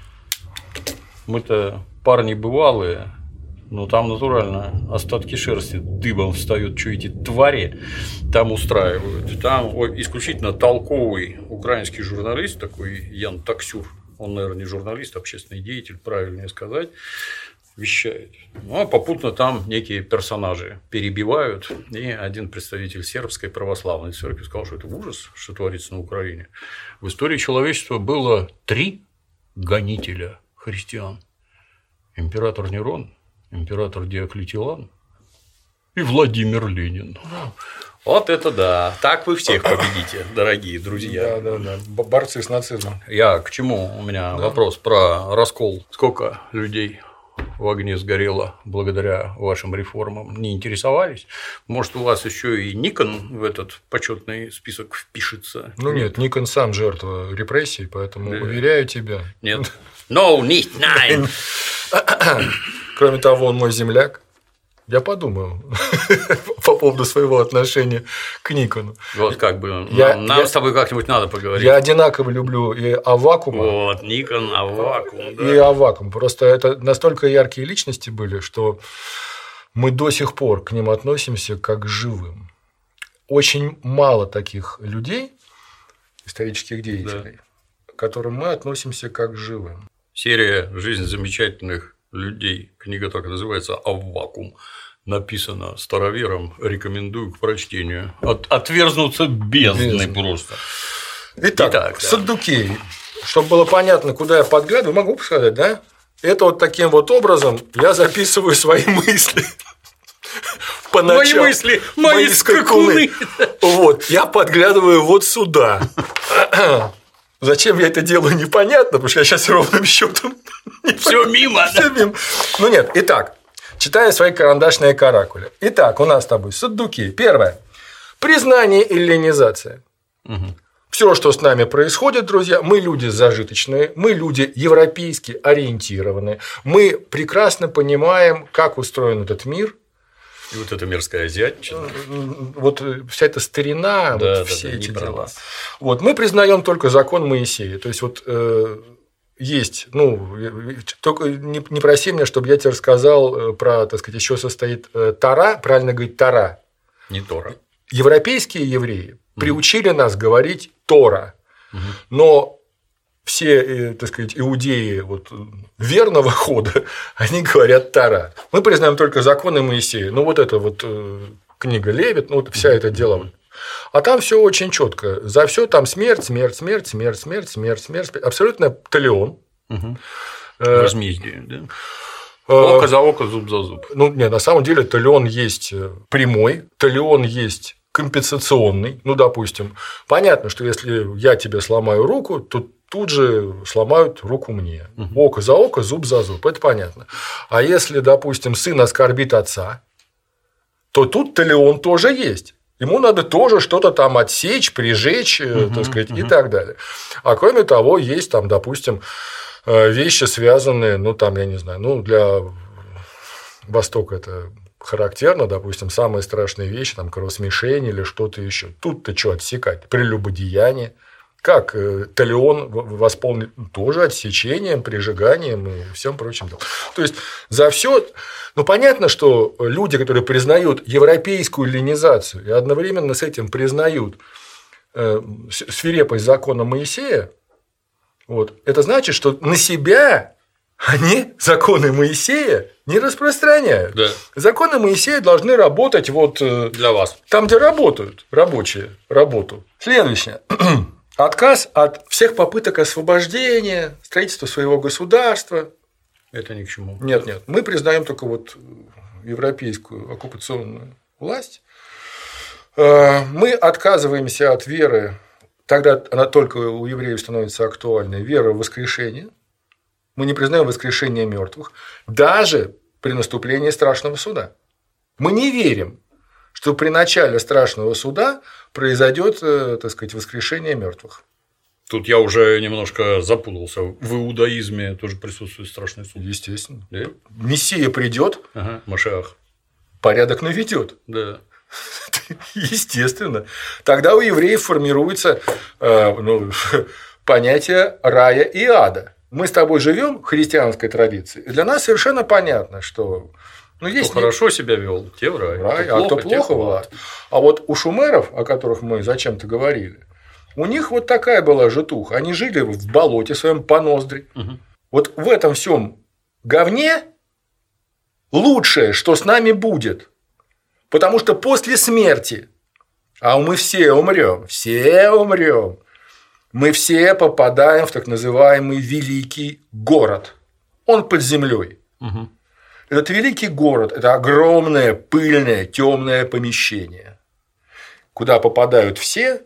Мы-то парни бывалые, но там натурально остатки шерсти дыбом встают, что эти твари там устраивают. Там исключительно толковый украинский журналист, такой Ян Таксюр, он, наверное, не журналист, а общественный деятель, правильнее сказать, вещает. Ну, а попутно там некие персонажи перебивают. И один представитель сербской православной церкви сказал, что это ужас, что творится на Украине. В истории человечества было три гонителя христиан. Император Нерон, император Диоклетиан и Владимир Ленин. Вот это да. Так вы всех победите, дорогие друзья. Да, да, да. Борцы с нацизмом. Я к чему? У меня да. вопрос про раскол. Сколько людей в огне сгорело благодаря вашим реформам? Не интересовались? Может, у вас еще и Никон в этот почетный список впишется? Ну нет, Никон сам жертва репрессий, поэтому да. уверяю тебя. Нет. No, nicht, nein. Кроме того, он мой земляк. Я подумаю по поводу своего отношения к Никону. Вот как бы я, нам я, с тобой как-нибудь надо поговорить. Я одинаково люблю и Аввакума. Вот, Никон, Аввакум. Да. И Аввакум. Просто это настолько яркие личности были, что мы до сих пор к ним относимся как к живым. Очень мало таких людей, исторических деятелей, да. к которым мы относимся как к живым. Серия «Жизнь замечательных людей», книга так и называется «Аввакум», написана старовером, рекомендую к прочтению. От, отверзнуться бездны Бездны. Просто. Итак, Итак да. Саддукеи. Чтобы было понятно, куда я подглядываю, могу сказать, да? Это вот таким вот образом я записываю свои мысли. По мои мысли, мои скакуны. Вот, я подглядываю вот сюда. Зачем я это делаю, непонятно, потому что я сейчас ровным счетом все мимо. Все мимо. Ну нет, итак, читаю свои карандашные каракули. Итак, у нас с тобой Саддукеи. Первое. Признание и эллинизация. Угу. Все, что с нами происходит, друзья, мы люди зажиточные, мы люди европейски ориентированные, мы прекрасно понимаем, как устроен этот мир. И вот эта мирская азиатчина. Вот вся эта старина, да, вот да, все да, эти дела. Вот, мы признаем только закон Моисея. То есть, вот э, есть, ну, только не, не проси меня, чтобы я тебе рассказал про, так сказать, еще состоит Тора, правильно говорить, Тора. Не Тора. Европейские евреи угу. приучили нас говорить Тора, угу. но все, так сказать, иудеи вот, верного хода, они говорят Тора. Мы признаем только законы Моисея. Ну, вот это вот книга Левит, ну, вот вся это дело. А там все очень четко. За все там смерть, смерть, смерть, смерть, смерть, смерть, смерть. Абсолютно талион. Угу. Возмездие, да? Око за око, зуб за зуб. Ну, нет, на самом деле талион есть прямой, талион есть компенсационный. Ну, допустим, понятно, что если я тебе сломаю руку, то тут же сломают руку мне. Угу. Око за око, зуб за зуб. Это понятно. А если, допустим, сын оскорбит отца, то тут талион тоже есть. Ему надо тоже что-то там отсечь, прижечь, угу, так сказать, угу. и так далее. А кроме того, есть там, допустим, вещи, связанные, ну, там, я не знаю, ну, для Востока это характерно, допустим, самые страшные вещи, там, кровосмешение или что-то еще. Тут-то что отсекать? Прелюбодеяние. Как талион восполнить? Тоже отсечением, прижиганием и всем прочим. То есть, за все. Ну, понятно, что люди, которые признают европейскую эллинизацию и одновременно с этим признают свирепость закона Моисея, вот, это значит, что на себя они законы Моисея не распространяют. Да. Законы Моисея должны работать вот для вас. Там, где работают рабочие работу. Следующее. Отказ от всех попыток освобождения, строительства своего государства. Это ни к чему. Нет, нет. Мы признаем только вот европейскую оккупационную власть. Мы отказываемся от веры, тогда она только у евреев становится актуальной, вера в воскрешение. Мы не признаем воскрешение мертвых, даже при наступлении страшного суда. Мы не верим, что при начале страшного суда произойдет, так сказать, воскрешение мертвых. Тут я уже немножко запутался. В иудаизме тоже присутствует страшный суд. Естественно. Да? Мессия придет, ага, Машиах. Порядок наведет. Да. Естественно. Тогда у евреев формируется ну, понятие рая и ада. Мы с тобой живем в христианской традиции, и для нас совершенно понятно, что ну, есть кто хорошо себя вел, те в рай, рай а кто плохо в ад. А вот у шумеров, о которых мы зачем-то говорили, у них вот такая была житуха. Они жили в болоте своем по ноздри. Угу. Вот в этом всем говне лучшее, что с нами будет. Потому что после смерти, а мы все умрем, все умрем, мы все попадаем в так называемый великий город. Он под землей. Угу. Этот великий город – это огромное, пыльное, темное помещение, куда попадают все,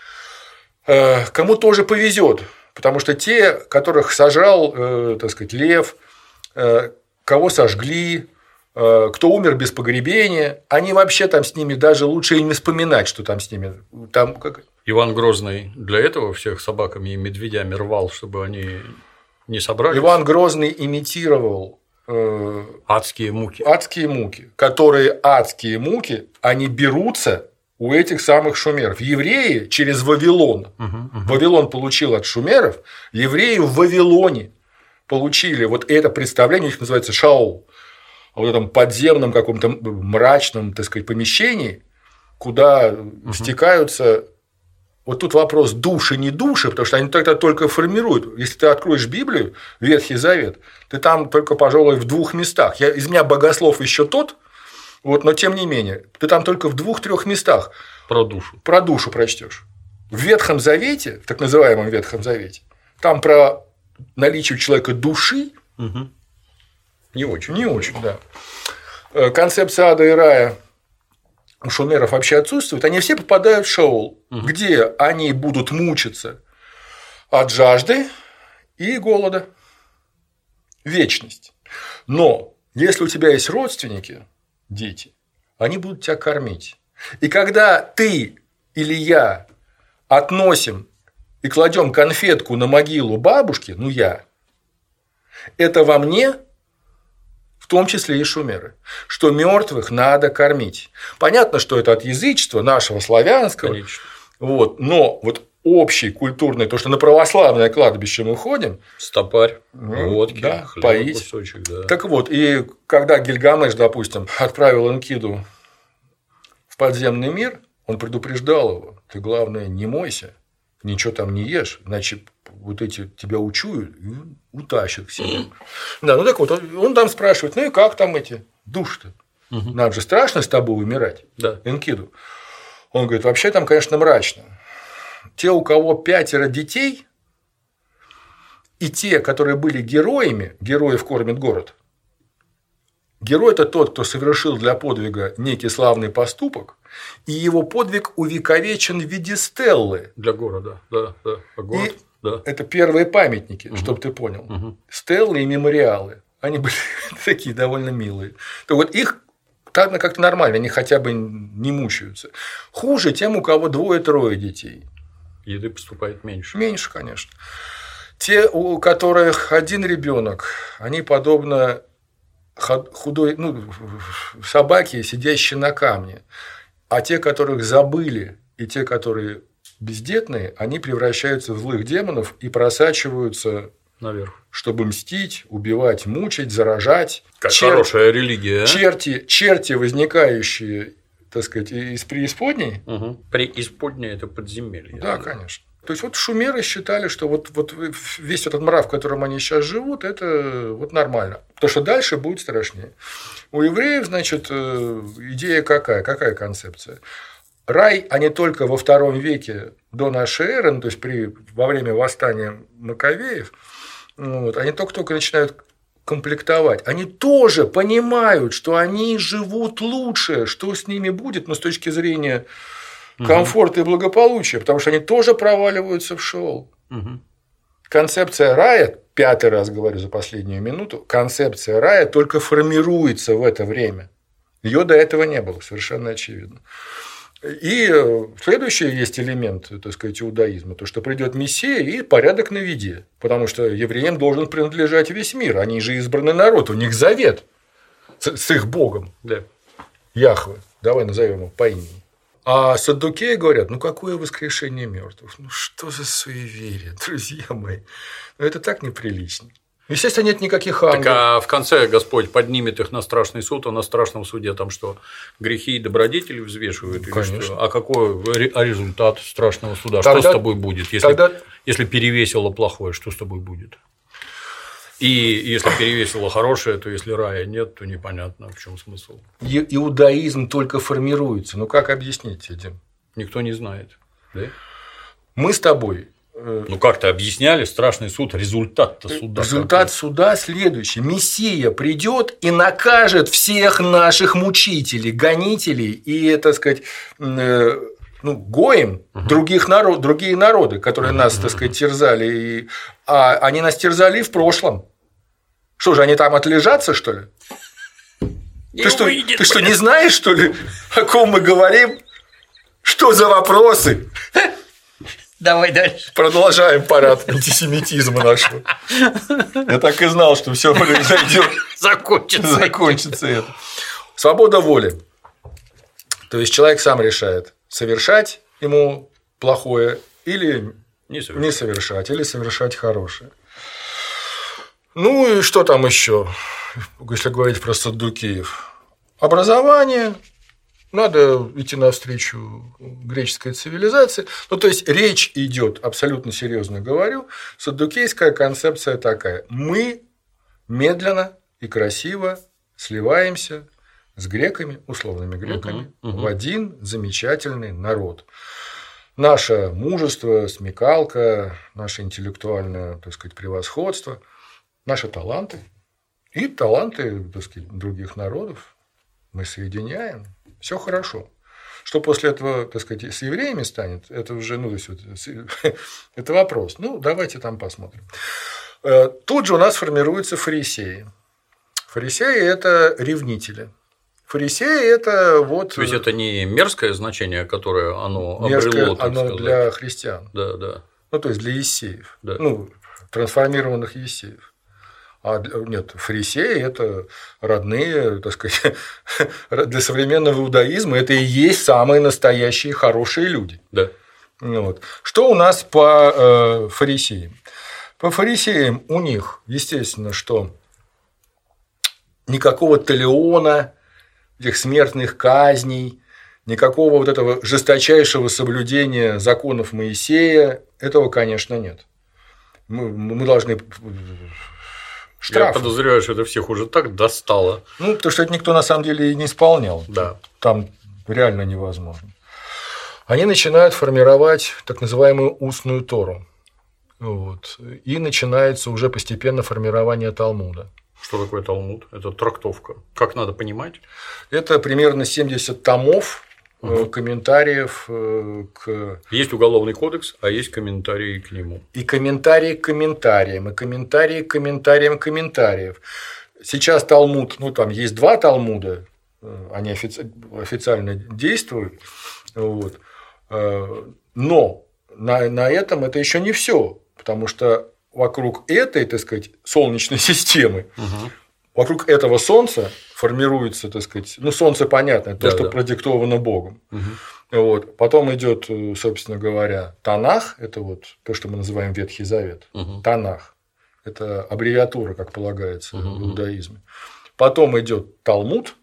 кому тоже повезет, потому что те, которых сожрал, так сказать, лев, кого сожгли, кто умер без погребения, они вообще там с ними даже лучше и не вспоминать, что там с ними. Там как... Иван Грозный для этого всех собаками и медведями рвал, чтобы они не собрались. Иван Грозный имитировал э... адские муки. Адские муки, которые адские муки, они берутся у этих самых шумеров. Евреи через Вавилон. Угу, угу. Вавилон получил от шумеров, евреи в Вавилоне получили вот это представление, у них называется Шаол. В этом подземном каком-то мрачном, так сказать, помещении, куда угу. стекаются. Вот тут вопрос души, не души, потому что они тогда только формируют. Если ты откроешь Библию, Ветхий Завет, ты там только, пожалуй, в двух местах. Я, из меня богослов еще тот, вот, но тем не менее, ты там только в двух-трех местах про душу. Про душу прочтешь. В Ветхом Завете, в так называемом Ветхом Завете, там про наличие у человека души. Угу. Не очень. Не очень, да. Концепция ада и рая у шумеров вообще отсутствует. Они все попадают в Шеол, угу. где они будут мучиться от жажды и голода. Вечность. Но если у тебя есть родственники, дети, они будут тебя кормить. И когда ты или я относим и кладем конфетку на могилу бабушки, ну я, это во мне. В том числе и шумеры, что мертвых надо кормить. Понятно, что это от язычества нашего славянского, вот, но вот общий культурный, то, что на православное кладбище мы ходим, стопарь, водки, да, хлеб, поить. Кусочек, да. Так вот, и когда Гильгамеш, допустим, отправил Энкиду в подземный мир, он предупреждал его: ты, главное, не мойся, ничего там не ешь, иначе вот эти тебя учуют и утащат к себе. Да, ну так вот, он там спрашивает: ну и как там эти души-то? Угу. Нам же страшно с тобой умирать, да. Энкиду. Он говорит: вообще там, конечно, мрачно. Те, у кого пятеро детей, и те, которые были героями, героев кормит город. Герой – это тот, кто совершил для подвига некий славный поступок, и его подвиг увековечен в виде стеллы. Для города, да, да. А город, и да. Это первые памятники, угу. чтобы ты понял. Угу. Стеллы и мемориалы. Они были такие довольно милые. То вот их там как-то нормально, они хотя бы не мучаются. Хуже тем, у кого двое-трое детей. Еды поступает меньше. Меньше, конечно. Те, у которых один ребенок, они подобно худой, ну, собаке, сидящей на камне. А те, которых забыли, и те, которые бездетные, они превращаются в злых демонов и просачиваются наверх, чтобы мстить, убивать, мучить, заражать. Как Чер... хорошая религия. А? Черти, черти, возникающие, так сказать, из преисподней. Угу. Преисподняя – это подземелье. Да, конечно. То есть, вот шумеры считали, что вот, вот весь этот мрак, в котором они сейчас живут, это вот нормально. Потому что дальше будет страшнее. У евреев, значит, идея какая? Какая концепция? Рай, они только во втором веке до нашей эры, ну, то есть при, во время восстания Маковеев, вот, они только-только начинают комплектовать. Они тоже понимают, что они живут лучше, что с ними будет, но с точки зрения комфорта угу. и благополучия, потому что они тоже проваливаются в Шеол. Угу. Концепция рая, пятый раз говорю за последнюю минуту, концепция рая только формируется в это время. Ее до этого не было, совершенно очевидно. И следующий есть элемент, так сказать, иудаизма, то, что придет Мессия и порядок на виде, потому что евреям должен принадлежать весь мир, они же избранный народ, у них завет с, с их Богом, да. Яхве, давай назовем его по имени. А саддукеи говорят: ну какое воскрешение мертвых, ну что за суеверие, друзья мои, ну это так неприлично. Естественно, нет никаких ангелов. Так, а в конце Господь поднимет их на страшный суд, а на страшном суде там что? Грехи и добродетели взвешивают? Конечно. Или что? А какой результат страшного суда? Тогда, что с тобой будет, если, тогда... если перевесило плохое, что с тобой будет? И если перевесило хорошее, то если рая нет, то непонятно, в чем смысл. И- иудаизм только формируется. Ну, как объяснить этим? Никто не знает. Да? Мы с тобой. Ну, как-то объясняли, страшный суд, результат-то суда. Результат суда следующий. Мессия придет и накажет всех наших мучителей, гонителей и, так сказать, э, ну, гоем угу. других народ, другие народы, которые угу. нас, так сказать, терзали. И... А они нас терзали и в прошлом. Что же, они там отлежатся, что ли? Ты что, ты что, не знаешь, что ли, о ком мы говорим? Что за вопросы? Давай дальше. Продолжаем парад антисемитизма нашего. Я так и знал, что все произойдет. Закончится. Закончится это. Свобода воли. То есть человек сам решает, совершать ему плохое или не совершать, не совершать или совершать хорошее. Ну и что там еще, если говорить про саддукеев? Образование. Надо идти навстречу греческой цивилизации. Ну, то есть речь идет, абсолютно серьезно говорю, саддукейская концепция такая: мы медленно и красиво сливаемся с греками, условными греками, uh-huh, uh-huh. в один замечательный народ. Наше мужество, смекалка, наше интеллектуальное, так сказать, превосходство, наши таланты и таланты, так сказать, других народов мы соединяем. Все хорошо. Что после этого, так сказать, с евреями станет, это уже, ну, то есть, вот, это вопрос. Ну, давайте там посмотрим. Тут же у нас формируются фарисеи. Фарисеи – это ревнители. Фарисеи – это вот… То есть, это не мерзкое значение, которое оно мерзкое, обрело, так оно сказать. для христиан. Да, да. Ну, то есть, для ессеев. Да. Ну, трансформированных ессеев. А нет, фарисеи – это родные, так сказать, для современного иудаизма это и есть самые настоящие хорошие люди. Да. Вот. Что у нас по э, фарисеям? По фарисеям у них, естественно, что никакого талиона, этих смертных казней, никакого вот этого жесточайшего соблюдения законов Моисея, этого, конечно, нет. Мы, мы должны… Штраф. Я подозреваю, что это всех уже так достало. Ну, потому что это никто на самом деле и не исполнял. Да. Там реально невозможно. Они начинают формировать так называемую устную Тору. Вот. И начинается уже постепенно формирование Талмуда. Что такое Талмуд? Это трактовка. Как надо понимать? Это примерно семьдесят томов, угу. комментариев к… Есть уголовный кодекс, а есть комментарии к нему. И комментарии к комментариям, и комментарии к комментариям комментариев. Сейчас Талмуд, ну там есть два Талмуда, они офици... официально действуют, вот. Но на, на этом это еще не все, потому что вокруг этой, так сказать, солнечной системы, угу. вокруг этого Солнца формируется, так сказать, ну, Солнце понятно, это да, то, что да. продиктовано Богом. Угу. Вот. Потом идет, собственно говоря, Танах, это вот то, что мы называем Ветхий Завет. Угу. Танах – это аббревиатура, как полагается угу. в иудаизме. Потом идет Талмуд,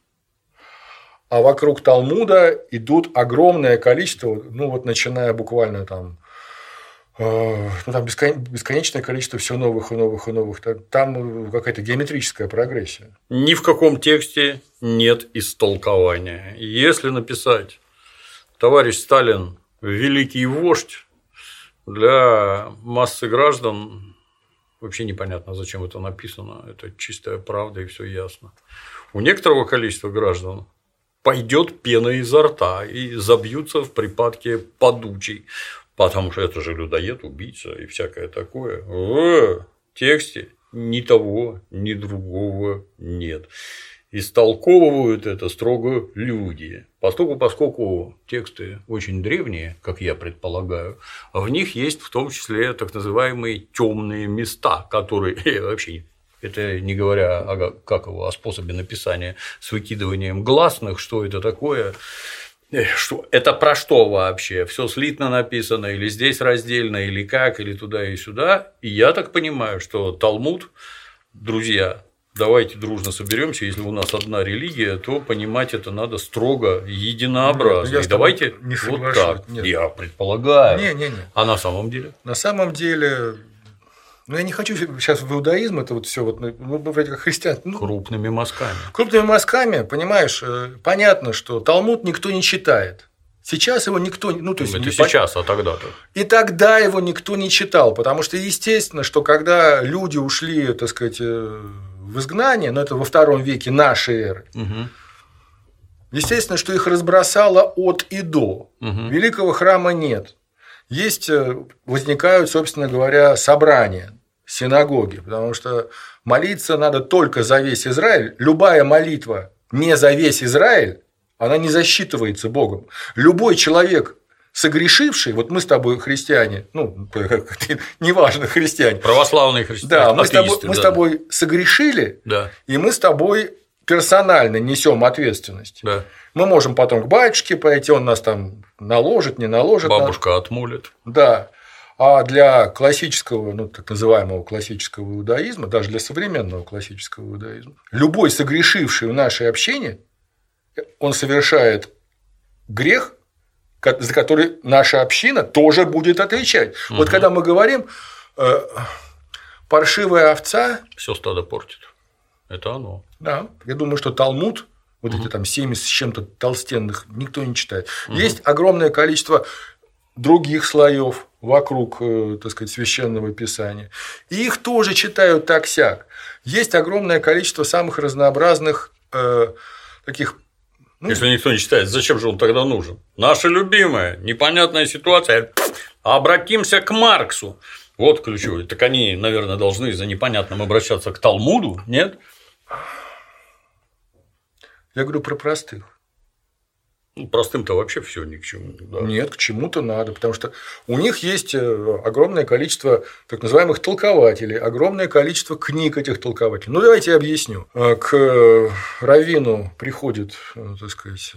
а вокруг Талмуда идут огромное количество, ну вот начиная буквально там, ну, там бесконечное количество все новых и новых и новых. Там какая-то геометрическая прогрессия. Ни в каком тексте нет истолкования. Если написать «Товарищ Сталин – великий вождь», для массы граждан вообще непонятно, зачем это написано. Это чистая правда и все ясно. У некоторого количества граждан пойдет пена изо рта и забьются в припадке подучий. Потому что это же людоед, убийца и всякое такое. В тексте ни того, ни другого нет. Истолковывают это строго люди. Поскольку, поскольку тексты очень древние, как я предполагаю, в них есть в том числе так называемые темные места, которые вообще, это не говоря о, как его, о способе написания с выкидыванием гласных, что это такое. Что? Это про что вообще? Все слитно написано, или здесь раздельно, или как, или туда и сюда. И я так понимаю, что Талмуд, друзья, давайте дружно соберемся. Если у нас одна религия, то понимать это надо строго, единообразно. Нет, и давайте не вот так. Нет. Я предполагаю. Не, не, не. А на самом деле? На самом деле, Но я не хочу сейчас в иудаизм это вот все вот, ну, вроде как христиан. Ну, крупными мазками. Крупными мазками, понимаешь, понятно, что Талмуд никто не читает. Сейчас его никто не... Ну, то есть, это не сейчас, а тогда-то. И тогда его никто не читал, потому что, естественно, что когда люди ушли, так сказать, в изгнание, но это во втором веке нашей эры, угу. естественно, что их разбросало от и до. Угу. Великого храма нет. Есть, возникают, собственно говоря, собрания, синагоги, потому что молиться надо только за весь Израиль. Любая молитва не за весь Израиль, она не засчитывается Богом. Любой человек, согрешивший, вот мы с тобой христиане, ну, неважно, христиане. Православные христиане. Да, мы, атеисты, с, тобой, мы да. с тобой согрешили, да. и мы с тобой персонально несем ответственность. Да. Мы можем потом к батюшке пойти, он нас там наложит, не наложит. Бабушка на... отмолит. Да. А для классического, ну, так называемого классического иудаизма, даже для современного классического иудаизма, любой согрешивший в нашей общине, он совершает грех, за который наша община тоже будет отвечать. Угу. Вот когда мы говорим, паршивая овца. Все стадо портит. Это оно. Да. Я думаю, что Талмуд, вот угу. эти там семьдесят с чем-то толстенных, никто не читает. Угу. Есть огромное количество других слоев вокруг, так сказать, священного писания. И их тоже читают так-сяк. Есть огромное количество самых разнообразных э, таких. Ну, если никто не читает, зачем же он тогда нужен? Наша любимая, непонятная ситуация. Обратимся к Марксу. Вот ключевой. Так они, наверное, должны за непонятным обращаться к Талмуду, нет? Я говорю про простых. Ну, простым-то вообще все ни к чему. Да. Нет, к чему-то надо, потому что у них есть огромное количество так называемых толкователей, огромное количество книг этих толкователей. Ну, давайте я объясню. К раввину приходит, так сказать,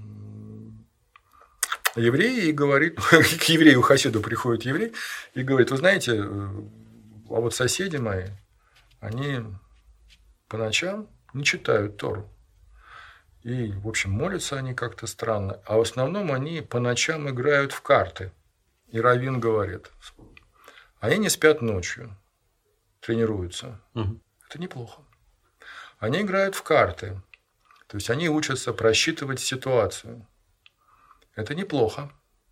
еврей и говорит, к еврею хасиду приходит еврей и говорит: вы знаете, а вот соседи мои, они по ночам не читают Тору. И, в общем, молятся они как-то странно, а в основном они по ночам играют в карты. И раввин говорит: они не спят ночью, тренируются. Угу. Это неплохо. Они играют в карты, то есть они учатся просчитывать ситуацию. Это неплохо.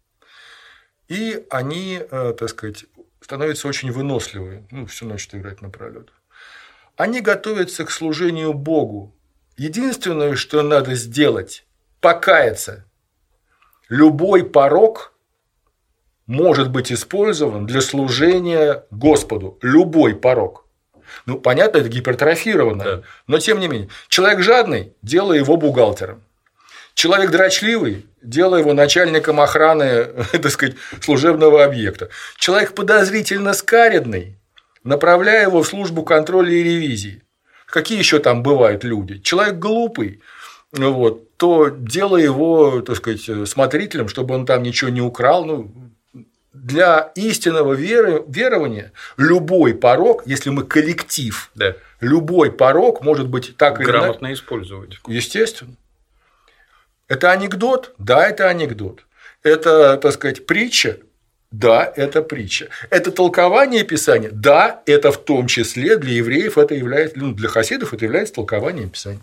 И они, так сказать, становятся очень выносливые, ну, всю ночь играть напролёт. Они готовятся к служению Богу. Единственное, что надо сделать – покаяться. Любой порок может быть использован для служения Господу. Любой порок. Ну, понятно, это гипертрофировано, да. Но тем не менее. Человек жадный – делай его бухгалтером. Человек дрочливый – делай его начальником охраны, так сказать, служебного объекта. Человек подозрительно скаредный – направляя его в службу контроля и ревизии. Какие еще там бывают люди? Человек глупый, вот, то делай его, так сказать, смотрителем, чтобы он там ничего не украл. Ну, для истинного веры, верования любой порок, если мы коллектив, да. любой порок может быть так или иначе. Грамотно использовать. Естественно. Это анекдот? Да, это анекдот. Это, так сказать, притча? Да, это притча. Это толкование Писания? Да, это в том числе для евреев это является, ну, для хасидов это является толкованием Писания.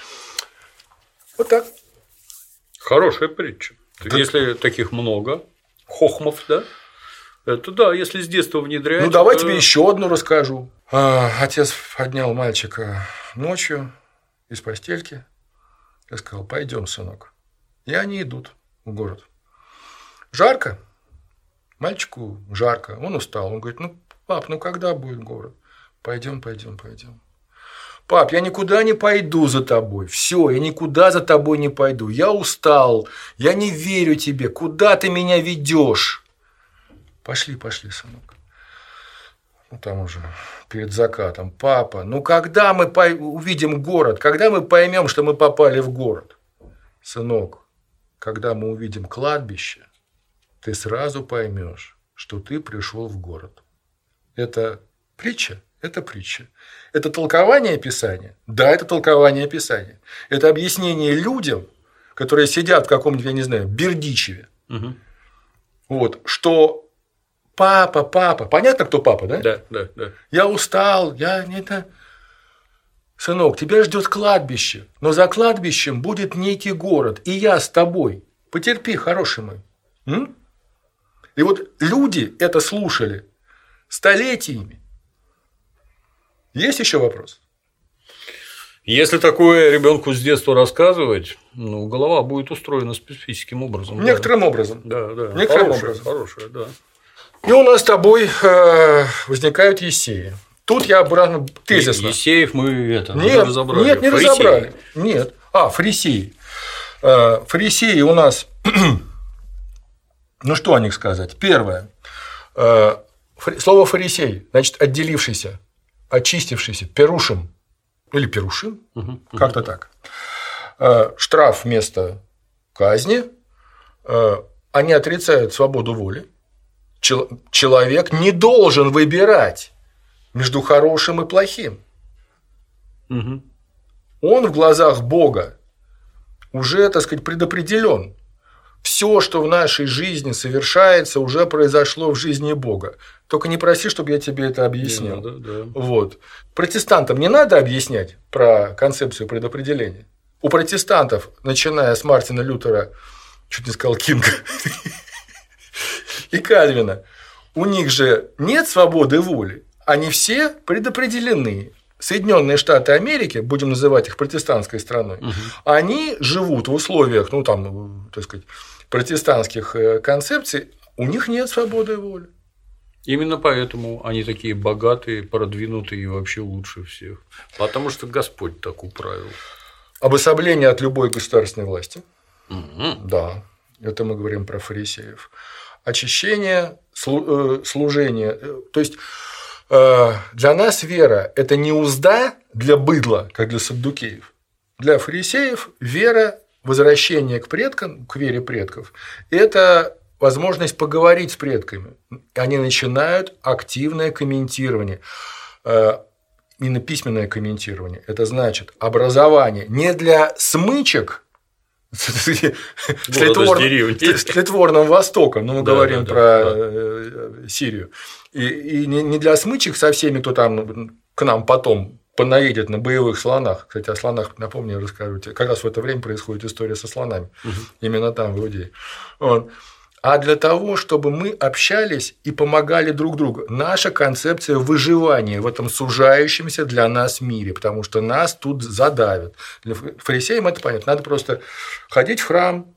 Вот так. Хорошая притча. Да. Если таких много, хохмов, да? Это да, если с детства внедрять. Ну, давай это... тебе еще одну расскажу. Отец поднял мальчика ночью из постельки и сказал: пойдем, сынок. И они идут в город. Жарко. Мальчику жарко, он устал. Он говорит: ну, пап, ну когда будет город? Пойдем, пойдем, пойдем. Пап, я никуда не пойду за тобой. Все, я никуда за тобой не пойду. Я устал, я не верю тебе. Куда ты меня ведешь? Пошли, пошли, сынок. Ну, там уже перед закатом. Папа, ну когда мы увидим город? Когда мы поймем, что мы попали в город? Сынок, когда мы увидим кладбище, ты сразу поймешь, что ты пришел в город. Это притча? Это притча. Это толкование Писания? Да, это толкование Писания. Это объяснение людям, которые сидят в каком-нибудь, я не знаю, Бердичеве. Угу. Вот, что Папа, папа. Понятно, кто папа, да? Да, да, да. Я устал, я не это. Сынок, тебя ждет кладбище, но за кладбищем будет некий город, и я с тобой. Потерпи, хороший мой. М? И вот люди это слушали столетиями. Есть еще вопрос? Если такое ребенку с детства рассказывать, ну, голова будет устроена специфическим образом. Некоторым да. образом. Да, да. Некоторым хорошая, образом. Хорошая, да. И у нас с тобой э, возникают Ессеи. Тут я обратно тезисно. Есеев мы это Нет, разобрали. нет, не Фарисеи. разобрали. Нет. А, фарисеи. Э, фарисеи у нас. Ну, что о них сказать? Первое. Э, фари... Слово фарисей, значит, отделившийся, очистившийся, перушим. Или перушим. Угу, как-то угу. так. Э, штраф вместо казни. Э, они отрицают свободу воли. Человек не должен выбирать между хорошим и плохим. Угу. Он в глазах Бога уже, так сказать, предопределен. Все, что в нашей жизни совершается, уже произошло в жизни Бога. Только не проси, чтобы я тебе это объяснил. Да, да, да. Вот. Протестантам не надо объяснять про концепцию предопределения. У протестантов, начиная с Мартина Лютера, чуть не сказал Кинга, и Кальвина, у них же нет свободы воли, они все предопределены. Соединенные Штаты Америки, будем называть их протестантской страной, угу. они живут в условиях, ну там, так сказать, протестантских концепций, у них нет свободы воли. Именно поэтому они такие богатые, продвинутые и вообще лучше всех. Потому что Господь так управил. Обособление от любой государственной власти. Угу. Да, это мы говорим про фарисеев. Очищение, служение. То есть для нас вера – это не узда для быдла, как для саддукеев. Для фарисеев вера, возвращение к предкам, к вере предков – это возможность поговорить с предками. Они начинают активное комментирование. Именно письменное комментирование. Это значит образование не для смычек с тлетворным Востоком, но мы да, говорим да, про да. Сирию, и, и не для смычек со всеми, кто там к нам потом понаедет на боевых слонах. Кстати, о слонах, напомню, я расскажу. Как раз в это время происходит история со слонами. Угу. Именно там, в Иудее. Вот. А для того, чтобы мы общались и помогали друг другу. Наша концепция выживания в этом сужающемся для нас мире, потому что нас тут задавят. Для фарисеям это понятно. Надо просто ходить в храм.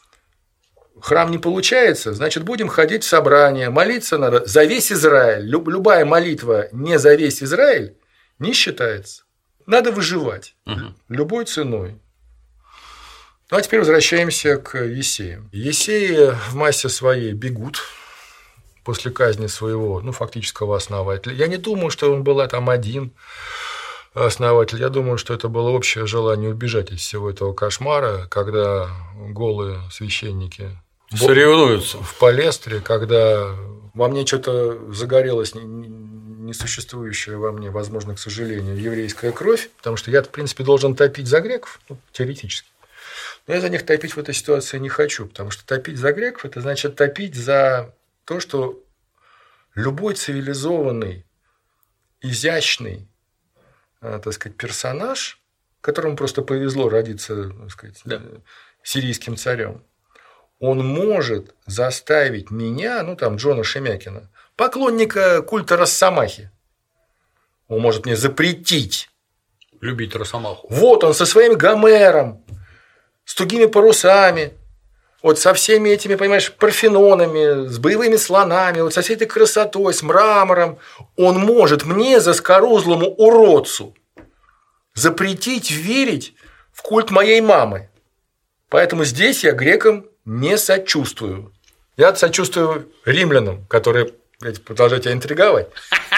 Храм не получается, значит, будем ходить в собрание, молиться надо за весь Израиль. Любая молитва не за весь Израиль не считается. Надо выживать угу. любой ценой. Ну, а теперь возвращаемся к Ессеям. Ессеи в массе своей бегут после казни своего, ну, фактического основателя. Я не думаю, что он был там один основатель. Я думаю, что это было общее желание убежать из всего этого кошмара, когда голые священники соревнуются в палестре, когда во мне что-то загорелось несуществующая во мне, возможно, к сожалению, еврейская кровь, потому что я, в принципе, должен топить за греков, ну, теоретически. Но я за них топить в этой ситуации не хочу, потому что топить за греков – это значит топить за то, что любой цивилизованный, изящный, так сказать, персонаж, которому просто повезло родиться, так сказать, да. сирийским царем, он может заставить меня, ну там Джона Шемякина, поклонника культа Росомахи, он может мне запретить любить Росомаху. Вот он со своим Гомером, с тугими парусами, вот со всеми этими, понимаешь, парфенонами, с боевыми слонами, вот со всей этой красотой, с мрамором, он может мне, заскорузлому уродцу, запретить верить в культ моей мамы. Поэтому здесь я грекам не сочувствую. Я сочувствую римлянам, которые продолжают тебя интриговать.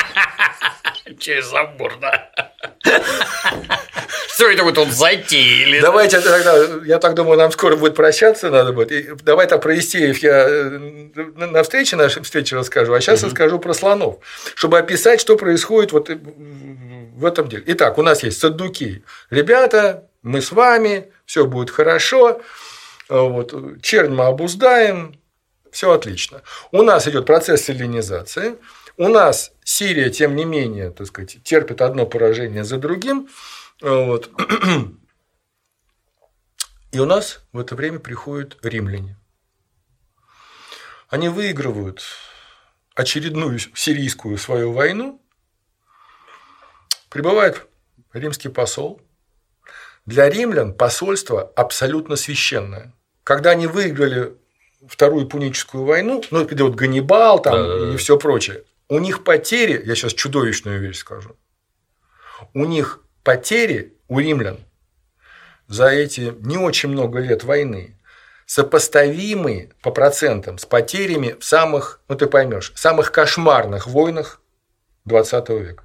Через забор, да. Что это вы тут затеяли? Давайте тогда, я так думаю, нам скоро будет прощаться надо будет. И давай так про Ессеев я на встрече, нашей встрече расскажу, а сейчас угу. расскажу про слонов, чтобы описать, что происходит вот в этом деле. Итак, у нас есть саддукеи. Ребята, мы с вами, все будет хорошо, вот, чернь мы обуздаем, Все отлично. У нас идет процесс эллинизации. У нас Сирия, тем не менее, так сказать, терпит одно поражение за другим. Вот. И у нас в это время приходят римляне. Они выигрывают очередную сирийскую свою войну. Прибывает римский посол. Для римлян посольство абсолютно священное. Когда они выиграли Вторую Пуническую войну, ну, это вот Ганнибал там, да, и все прочее, у них потери, я сейчас чудовищную вещь скажу, у них потери, у римлян, за эти не очень много лет войны сопоставимы по процентам с потерями в самых, ну ты поймешь, самых кошмарных войнах двадцатого века.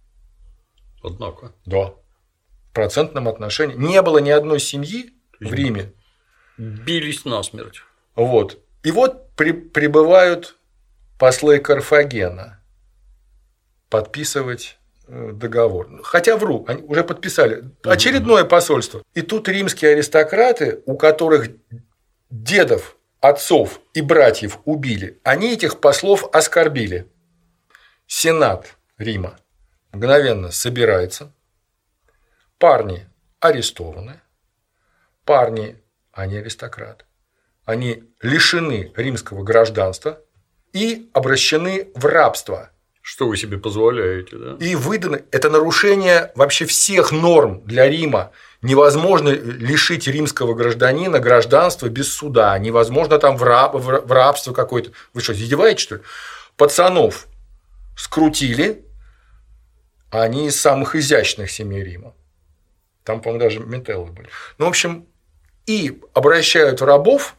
Однако. Да. В процентном отношении. Не было ни одной семьи в Риме. Бились насмерть. Вот. И вот при, прибывают послы Карфагена подписывать договор. Хотя вру, они уже подписали. Очередное посольство. И тут римские аристократы, у которых дедов, отцов и братьев убили, они этих послов оскорбили. Сенат Рима мгновенно собирается. Парни арестованы. Парни, они аристократы. Они лишены римского гражданства и обращены в рабство. Что вы себе позволяете, да? И выданы. Это нарушение вообще всех норм для Рима. Невозможно лишить римского гражданина гражданства без суда. Невозможно там в, раб, в рабство какое-то. Вы что, издеваетесь, что ли? Пацанов скрутили, а они из самых изящных семей Рима. Там, по-моему, даже метеллы были. Ну, в общем, и обращают в рабов,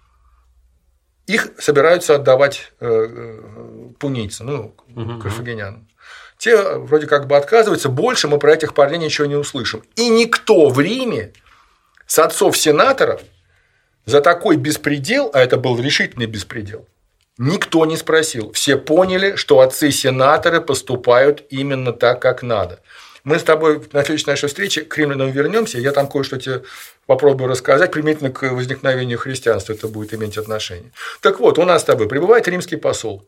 их собираются отдавать пунийцам, ну, угу. карфагенянам. Те вроде как бы отказываются, больше мы про этих парней ничего не услышим. И никто в Риме с отцов сенаторов за такой беспредел, а это был решительный беспредел, никто не спросил. Все поняли, что отцы-сенаторы поступают именно так, как надо. Мы с тобой на следующей нашей встрече к римлянам вернемся, я там кое-что тебе попробую рассказать, применительно к возникновению христианства это будет иметь отношение. Так вот, у нас с тобой прибывает римский посол.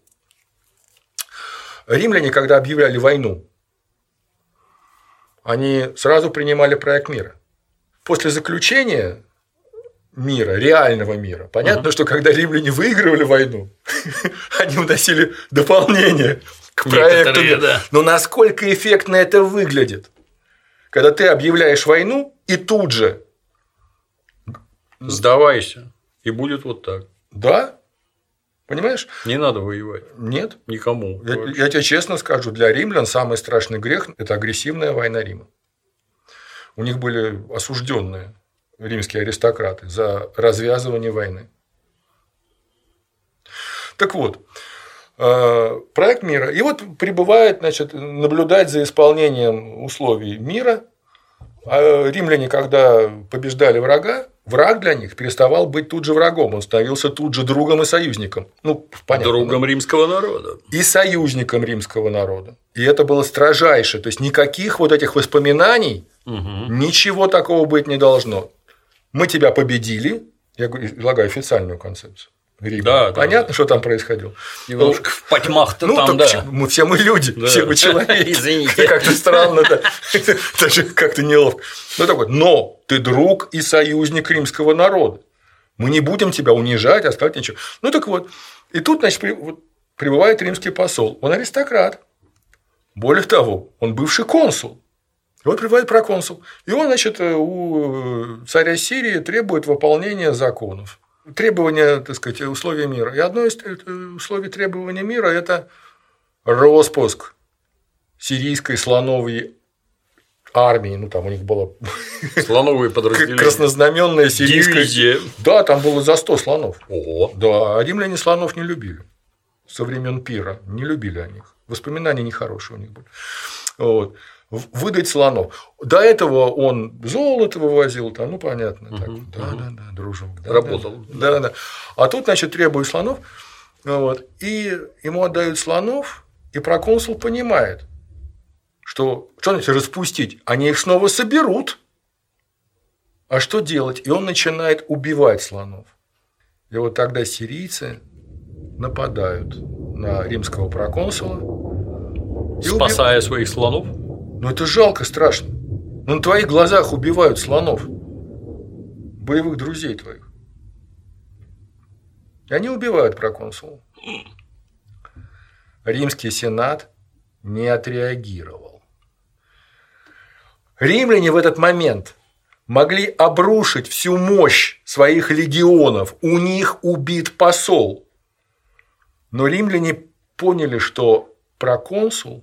Римляне, когда объявляли войну, они сразу принимали проект мира. После заключения мира, реального мира, понятно, uh-huh. что когда римляне выигрывали войну, они вносили дополнение к проекту. Да. Но насколько эффектно это выглядит, когда ты объявляешь войну и тут же сдавайся, и будет вот так. Да? Понимаешь? Не надо воевать. Нет. Никому. Я, я тебе честно скажу, для римлян самый страшный грех – это агрессивная война Рима. У них были осужденные римские аристократы за развязывание войны. Так вот, проект мира. И вот прибывает, значит, наблюдать за исполнением условий мира. А римляне, когда побеждали врага, враг для них переставал быть тут же врагом, он становился тут же другом и союзником. Ну, понятно. Другом да? римского народа. И союзником римского народа. И это было строжайше. То есть никаких вот этих воспоминаний, угу. ничего такого быть не должно. Мы тебя победили, я излагаю официальную концепцию. Рима. Да, понятно, да, что там происходило. Немножко в потьмах-то ну, там, да. Мы все мы люди, да. все мы человеки. Извините. Как-то странно, да. Даже как-то неловко. Ну, так вот, но ты друг и союзник римского народа. Мы не будем тебя унижать, оставить ничего. Ну, так вот. И тут, значит, прибывает римский посол. Он аристократ. Более того, он бывший консул. И вот прибывает проконсул. И он, значит, у царя Сирии требует выполнения законов. Требования, так сказать, условия мира. И одно из условий требования мира – это распуск сирийской слоновой армии. Ну, там у них было слоновые подразделения. Краснознаменная сирийская. Дивизия. Да, там было за сто слонов. Ого. Да, а римляне слонов не любили. Со времен Пира не любили о них. Воспоминания нехорошие у них были. Вот. Выдать слонов. До этого он золото вывозил, там, ну понятно, так. Угу, да, угу. да, да, дружок. Да, работал. Да, да, да. А тут, значит, требуют слонов, вот, и ему отдают слонов, и проконсул понимает, что что значит распустить? Они их снова соберут. А что делать? И он начинает убивать слонов. И вот тогда сирийцы нападают на римского проконсула. Спасая убив... своих слонов? Ну, это жалко, страшно. Ну, на твоих глазах убивают слонов, боевых друзей твоих. И они убивают проконсула. Римский сенат не отреагировал. Римляне в этот момент могли обрушить всю мощь своих легионов. У них убит посол. Но римляне поняли, что проконсул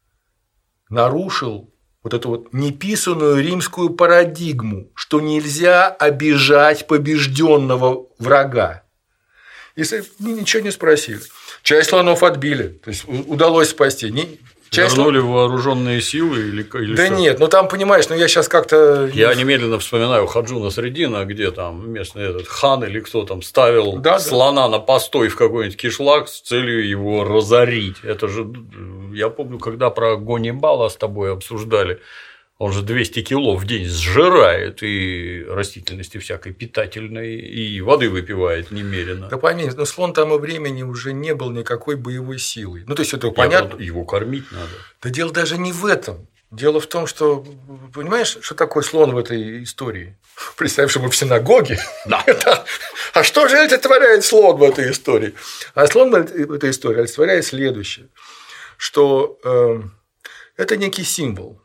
нарушил вот эту вот неписанную римскую парадигму, что нельзя обижать побежденного врага. И ничего не спросили. Часть слонов отбили, то есть удалось спасти. Часть Вернули слон... вооруженные силы или, или Да что? Нет, ну там, понимаешь, ну я сейчас как-то. Я немедленно вспоминаю Хаджуна Средина, где там местный этот хан или кто там ставил да, слона да. на постой в какой-нибудь кишлак с целью его разорить. Это же, я помню, когда про Ганнибала с тобой обсуждали. Он же двести кило в день сжирает и растительности всякой питательной, и воды выпивает немерено. Да пойми, но слон тому времени уже не был никакой боевой силой. Ну, то есть, это понятно. Его кормить надо. Да дело даже не в этом. Дело в том, что, понимаешь, что такое слон в этой истории? Представь, что мы в синагоге. Да. А что же олицетворяет слон в этой истории? А слон в этой истории олицетворяет следующее, что э, это некий символ.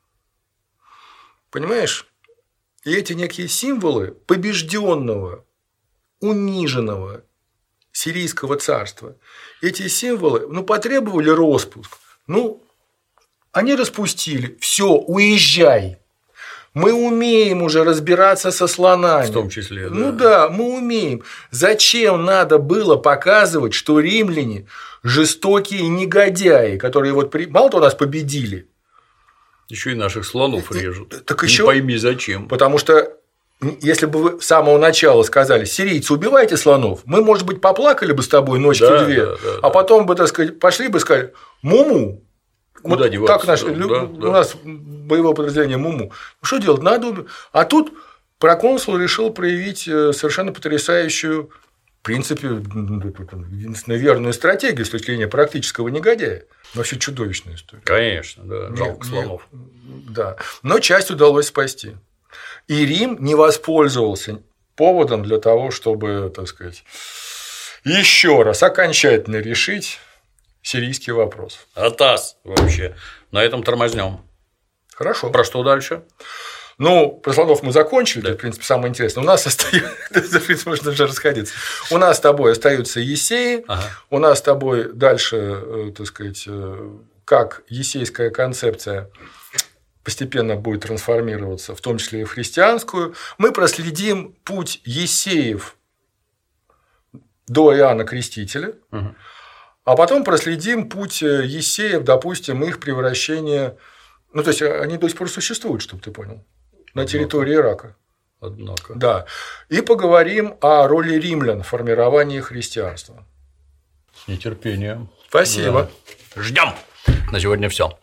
Понимаешь? И эти некие символы побежденного, униженного сирийского царства, эти символы, ну, потребовали распуск. Ну, они распустили. Все, уезжай. Мы умеем уже разбираться со слонами. В том числе, да. Ну да, мы умеем. Зачем надо было показывать, что римляне жестокие негодяи, которые вот при... мало того нас победили. Еще и наших слонов режут. Так не еще... пойми зачем. Потому что если бы вы с самого начала сказали: сирийцы, убивайте слонов, мы, может быть, поплакали бы с тобой ночки-две, да, да, да, а потом бы, так сказать, пошли бы и сказали: Муму. Куда вот деваться? Как наш... да, у да. нас боевое подразделение Муму. Ну, что делать? Надо убить. А тут проконсул решил проявить совершенно потрясающую, в принципе, верную стратегию с точки зрения практического негодяя. Вообще чудовищная история. Конечно, да. Жалко слонов. Да. Но часть удалось спасти. И Рим не воспользовался поводом для того, чтобы, так сказать, еще раз окончательно решить сирийский вопрос. Атас вообще. На этом тормознем. Хорошо. Про что дальше? Ну, про слонов мы закончили, да. Это, в принципе, самое интересное. У нас остается, в принципе, можно уже расходиться. У нас с тобой остаются Есеи, ага. У нас с тобой дальше, так сказать, как есейская концепция постепенно будет трансформироваться, в том числе и в христианскую. Мы проследим путь Есеев до Иоанна Крестителя, угу. А потом проследим путь Есеев, допустим, их превращение. Ну, то есть они до сих пор существуют, чтобы ты понял, на Однако. территории Ирака. Однако. Да. И поговорим о роли римлян в формировании христианства. С нетерпением. Спасибо. Да. Ждем. На сегодня все.